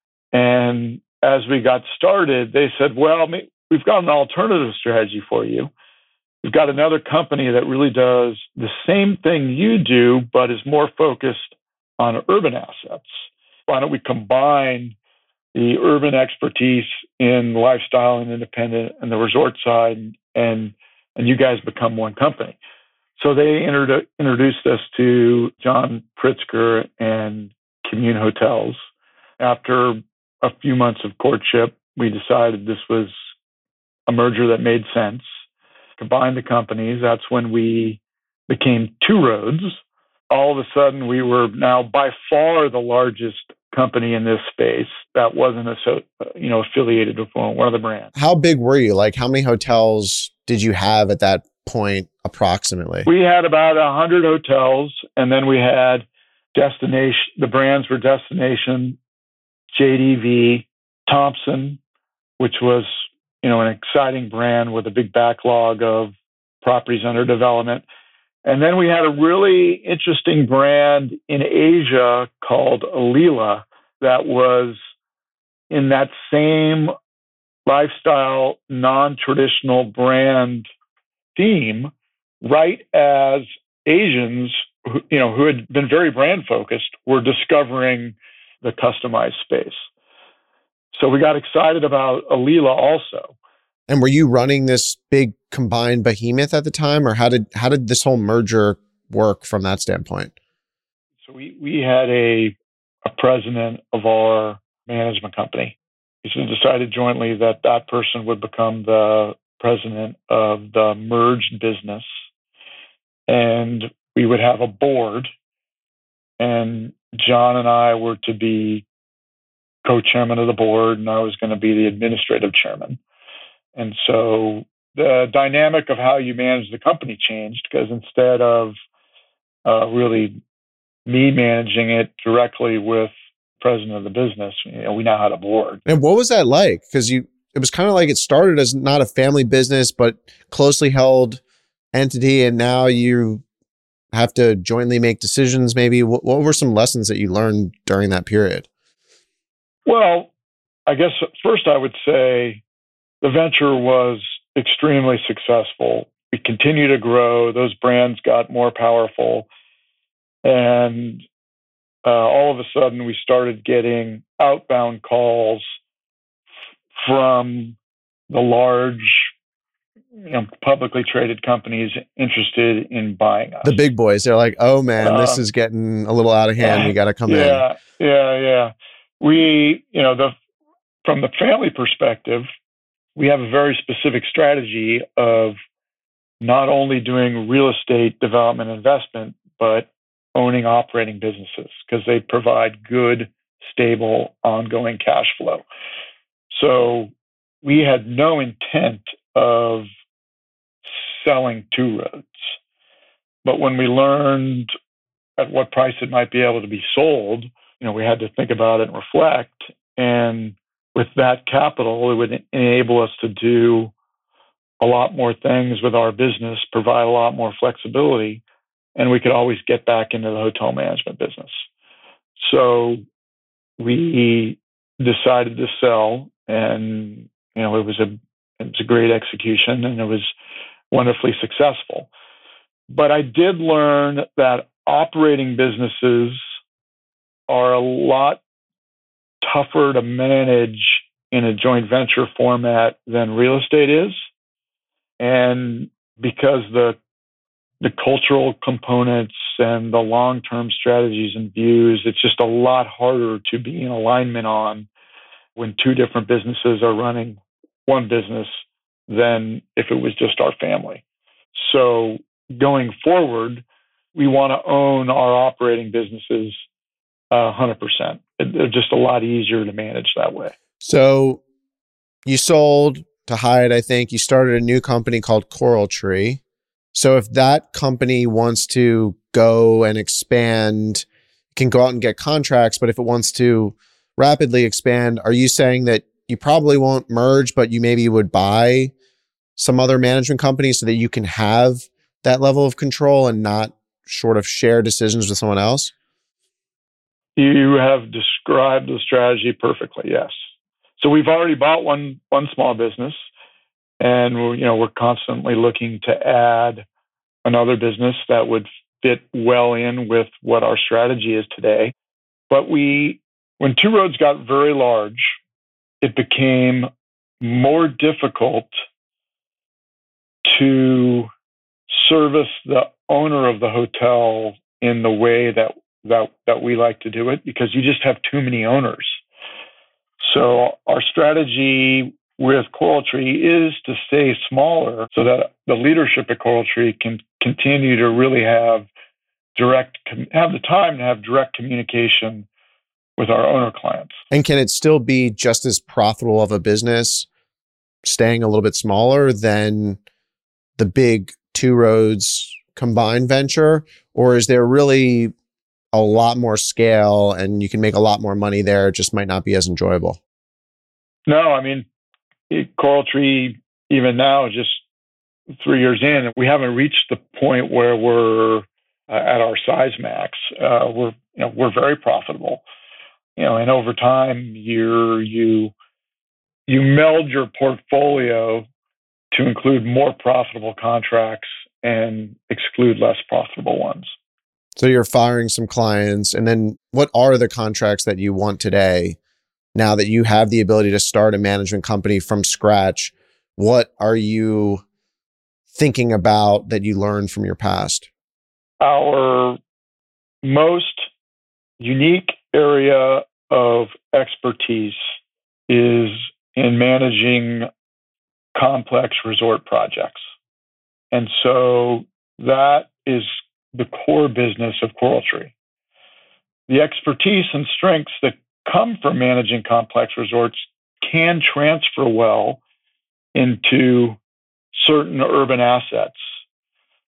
And as we got started, they said, well, we've got an alternative strategy for you. We've got another company that really does the same thing you do, but is more focused on urban assets. Why don't we combine the urban expertise in lifestyle and independent and the resort side, and you guys become one company? So they introduced us to John Pritzker and Commune Hotels. After a few months of courtship, we decided this was a merger that made sense. Combined the companies. That's when we became Two Roads. All of a sudden, we were now by far the largest company in this space that wasn't affiliated with one of the brands. How big were you? Like, how many hotels did you have at that point, approximately? We had about 100 hotels, and then we had Destination. The brands were Destination, JDV, Thompson, which was an exciting brand with a big backlog of properties under development. And then we had a really interesting brand in Asia called Alila that was in that same lifestyle, non-traditional brand theme, right as Asians who had been very brand focused were discovering the customized space. So we got excited about Alila also. And were you running this big combined behemoth at the time, or how did this whole merger work from that standpoint? So we had a president of our management company. We decided jointly that person would become the president of the merged business, and we would have a board, and John and I were to be co-chairman of the board, and I was going to be the administrative chairman. And so the dynamic of how you manage the company changed, because instead of really me managing it directly with the president of the business. We now had a board. And what was that like? Because it was kind of like it started as not a family business, but closely held entity, and now you have to jointly make decisions. Maybe what were some lessons that you learned during that period? Well, I guess first I would say the venture was extremely successful. We continued to grow. Those brands got more powerful. And all of a sudden, we started getting outbound calls from the large, publicly traded companies interested in buying us. The big boys, they're like, "Oh man, this is getting a little out of hand. We got to come in." Yeah. We, from the family perspective, we have a very specific strategy of not only doing real estate development investment, but owning operating businesses because they provide good, stable, ongoing cash flow. So we had no intent of selling Two Roads. But when we learned at what price it might be able to be sold, we had to think about it and reflect. And with that capital, it would enable us to do a lot more things with our business, provide a lot more flexibility, and we could always get back into the hotel management business. So we decided to sell, and it was a great execution, and it was wonderfully successful. But I did learn that operating businesses are a lot tougher to manage in a joint venture format than real estate is. And because the cultural components and the long-term strategies and views, it's just a lot harder to be in alignment on when two different businesses are running one business than if it was just our family. So going forward, we want to own our operating businesses 100%. They're just a lot easier to manage that way. So you sold to Hyatt, I think. You started a new company called Coral Tree. So if that company wants to go and expand, can go out and get contracts, but if it wants to rapidly expand, are you saying that you probably won't merge, but you maybe would buy some other management company so that you can have that level of control and not sort of share decisions with someone else? You have described the strategy perfectly, yes. So we've already bought one small business, and we're constantly looking to add another business that would fit well in with what our strategy is today. But when Two Roads got very large, it became more difficult to service the owner of the hotel in the way that we like to do it, because you just have too many owners. So our strategy with Coral Tree is to stay smaller so that the leadership at Coral Tree can continue to really have the time to have direct communication with our owner clients. And can it still be just as profitable of a business staying a little bit smaller than the big Two Roads combined venture? Or is there really a lot more scale and you can make a lot more money there? It just might not be as enjoyable. No, I mean, Coral Tree, even now, just 3 years in, we haven't reached the point where we're at our size max. We're very profitable. And over time, you meld your portfolio to include more profitable contracts and exclude less profitable ones. So you're firing some clients, and then what are the contracts that you want today? Now that you have the ability to start a management company from scratch, what are you thinking about that you learned from your past? Our most unique area of expertise is in managing complex resort projects. And so that is the core business of Coral Tree. The expertise and strengths that come from managing complex resorts can transfer well into certain urban assets,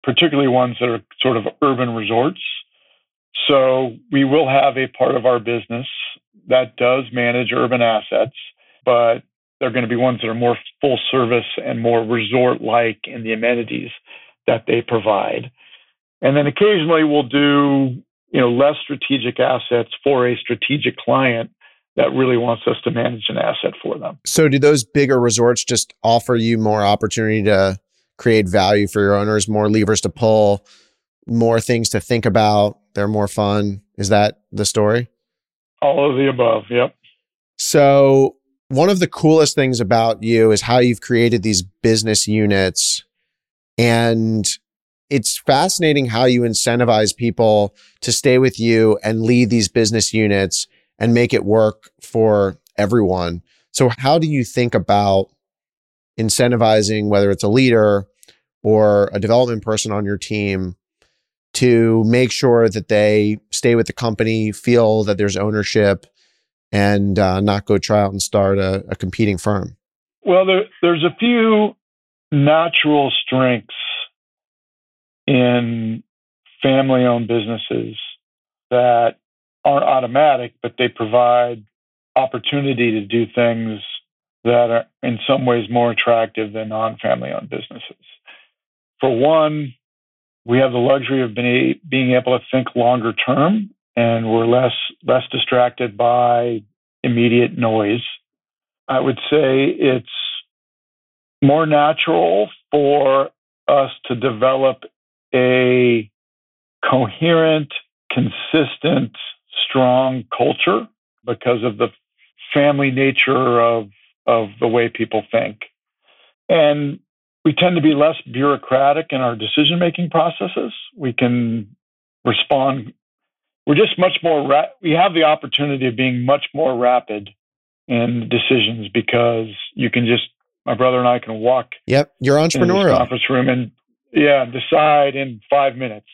particularly ones that are sort of urban resorts. So we will have a part of our business that does manage urban assets, but they're going to be ones that are more full service and more resort-like in the amenities that they provide. And then occasionally we'll do, less strategic assets for a strategic client that really wants us to manage an asset for them. So do those bigger resorts just offer you more opportunity to create value for your owners, more levers to pull, more things to think about? They're more fun. Is that the story? All of the above. Yep. So one of the coolest things about you is how you've created these business units. And it's fascinating how you incentivize people to stay with you and lead these business units and make it work for everyone. So how do you think about incentivizing, whether it's a leader or a development person on your team, to make sure that they stay with the company, feel that there's ownership, and not go try out and start a competing firm? Well, there's a few natural strengths in family-owned businesses that aren't automatic, but they provide opportunity to do things that are in some ways more attractive than non-family-owned businesses. For one, we have the luxury of being able to think longer term, and we're less distracted by immediate noise. I would say it's more natural for us to develop a coherent, consistent, strong culture because of the family nature of the way people think. And we tend to be less bureaucratic in our decision-making processes. We can respond. We're just much more, we have the opportunity of being much more rapid in decisions because my brother and I can walk. Yep, you're entrepreneurial. In this conference room and decide in 5 minutes.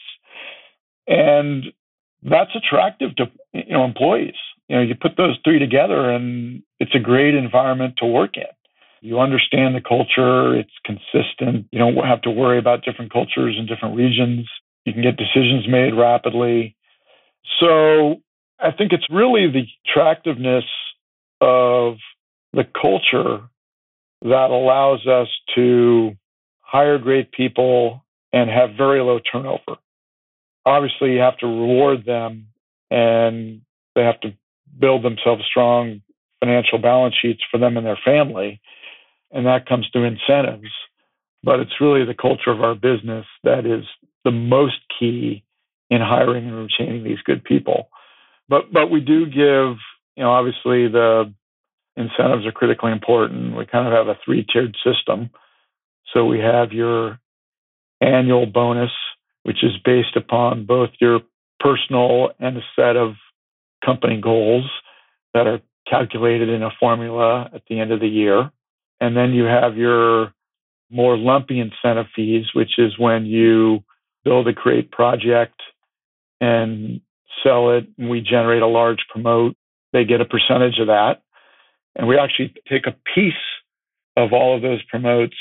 And that's attractive to employees. You put those three together and it's a great environment to work in. You understand the culture, it's consistent. You don't have to worry about different cultures in different regions. You can get decisions made rapidly. So I think it's really the attractiveness of the culture that allows us to hire great people and have very low turnover. Obviously, you have to reward them and they have to build themselves strong financial balance sheets for them and their family. And that comes through incentives. But it's really the culture of our business that is the most key in hiring and retaining these good people. But we do give, obviously the incentives are critically important. We kind of have a 3-tiered system. So we have your annual bonus, which is based upon both your personal and a set of company goals that are calculated in a formula at the end of the year. And then you have your more lumpy incentive fees, which is when you build a great project and sell it, and we generate a large promote. They get a percentage of that. And we actually take a piece of all of those promotes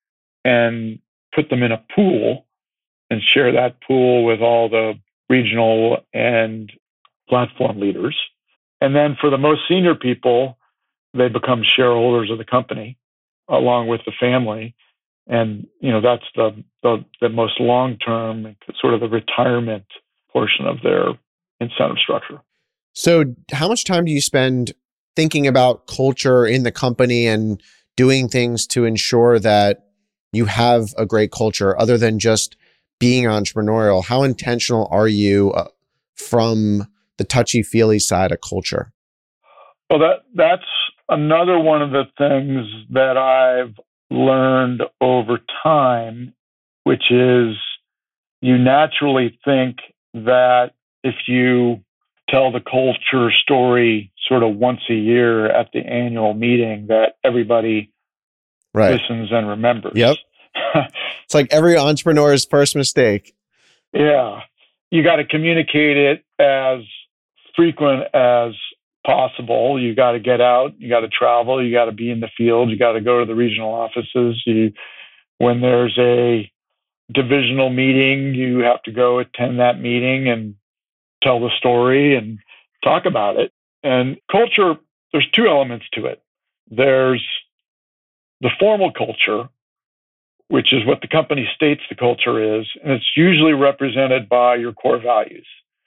and put them in a pool and share that pool with all the regional and platform leaders. And then for the most senior people, they become shareholders of the company along with the family. And, that's the most long-term, sort of the retirement portion of their incentive structure. So how much time do you spend thinking about culture in the company and doing things to ensure that you have a great culture other than just being entrepreneurial? How intentional are you from the touchy-feely side of culture? Well, that's another one of the things that I've learned over time, which is you naturally think that if you tell the culture story sort of once a year at the annual meeting, that everybody listens and remembers. Yep. It's like every entrepreneur's first mistake. Yeah. You got to communicate it as frequent as possible. You got to get out, you got to travel, you got to be in the field, you got to go to the regional offices. When there's a divisional meeting, you have to go attend that meeting and tell the story and talk about it. And culture, there's two elements to it. There's the formal culture, which is what the company states the culture is, and it's usually represented by your core values.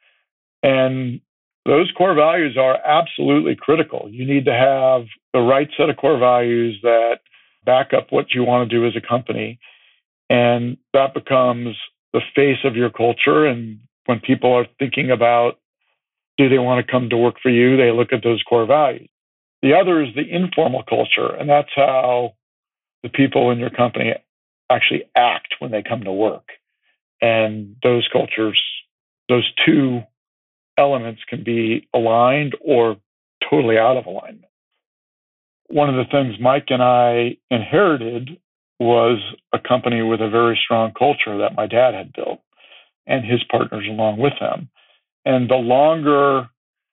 And those core values are absolutely critical. You need to have the right set of core values that back up what you want to do as a company. And that becomes the face of your culture. And when people are thinking about, do they want to come to work for you, they look at those core values. The other is the informal culture. And that's how the people in your company actually act when they come to work. And those cultures, those two elements can be aligned or totally out of alignment. One of the things Mike and I inherited was a company with a very strong culture that my dad had built and his partners along with them. And the longer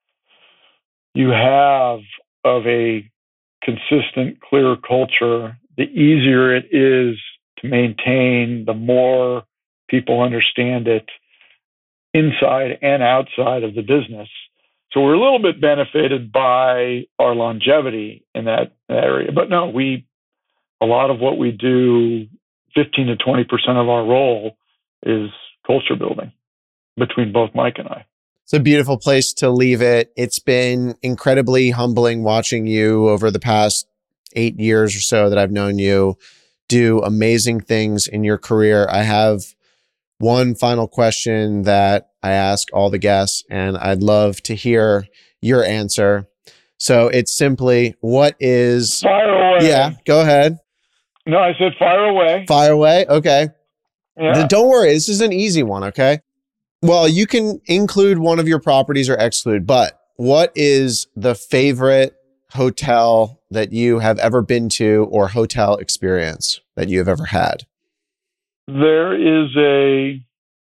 you have of a consistent, clear culture, the easier it is to maintain, the more people understand it inside and outside of the business. So we're a little bit benefited by our longevity in that area. But no, a lot of what we do, 15 to 20% of our role is culture building between both Mike and I. It's a beautiful place to leave it. It's been incredibly humbling watching you over the past 8 years or so that I've known you do amazing things in your career. I have one final question that I ask all the guests, and I'd love to hear your answer. So it's simply, what is... Fire away. Yeah, go ahead. No, I said fire away. Fire away? Okay. Yeah. Don't worry. This is an easy one, okay? Well, you can include one of your properties or exclude, but what is the favorite hotel that you have ever been to or hotel experience that you have ever had? There is a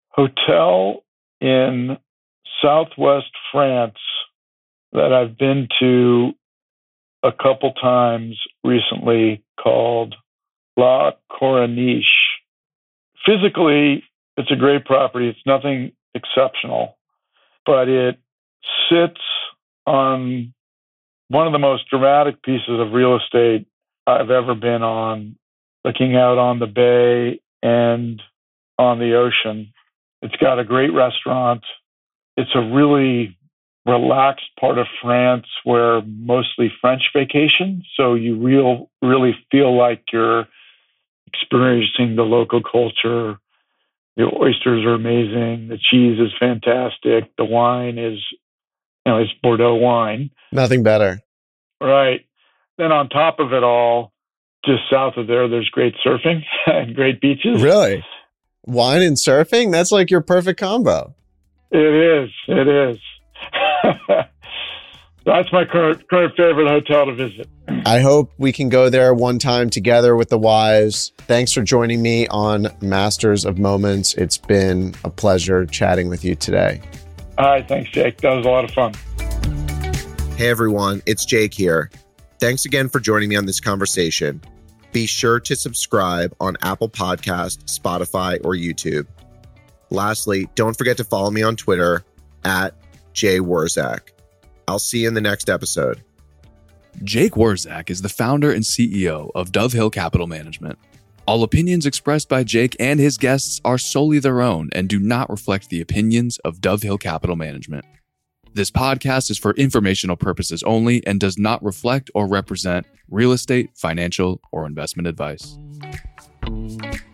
hotel in Southwest France that I've been to a couple times recently called La Corniche. Physically, it's a great property. It's nothing exceptional, but it sits on one of the most dramatic pieces of real estate I've ever been on, looking out on the bay and on the ocean. It's got a great restaurant. It's a really relaxed part of France where mostly French vacation. So you really feel like you're experiencing the local culture. The oysters are amazing. The cheese is fantastic. The wine is, it's Bordeaux wine. Nothing better. Right. Then on top of it all, just south of there, there's great surfing and great beaches. Really? Wine and surfing? That's like your perfect combo. It is. That's my current favorite hotel to visit. I hope we can go there one time together with the wives. Thanks for joining me on Masters of Moments. It's been a pleasure chatting with you today. All right. Thanks, Jake. That was a lot of fun. Hey, everyone. It's Jake here. Thanks again for joining me on this conversation. Be sure to subscribe on Apple Podcasts, Spotify, or YouTube. Lastly, don't forget to follow me on Twitter @JWurzak. I'll see you in the next episode. Jake Wurzak is the founder and CEO of Dove Hill Capital Management. All opinions expressed by Jake and his guests are solely their own and do not reflect the opinions of Dove Hill Capital Management. This podcast is for informational purposes only and does not reflect or represent real estate, financial, or investment advice.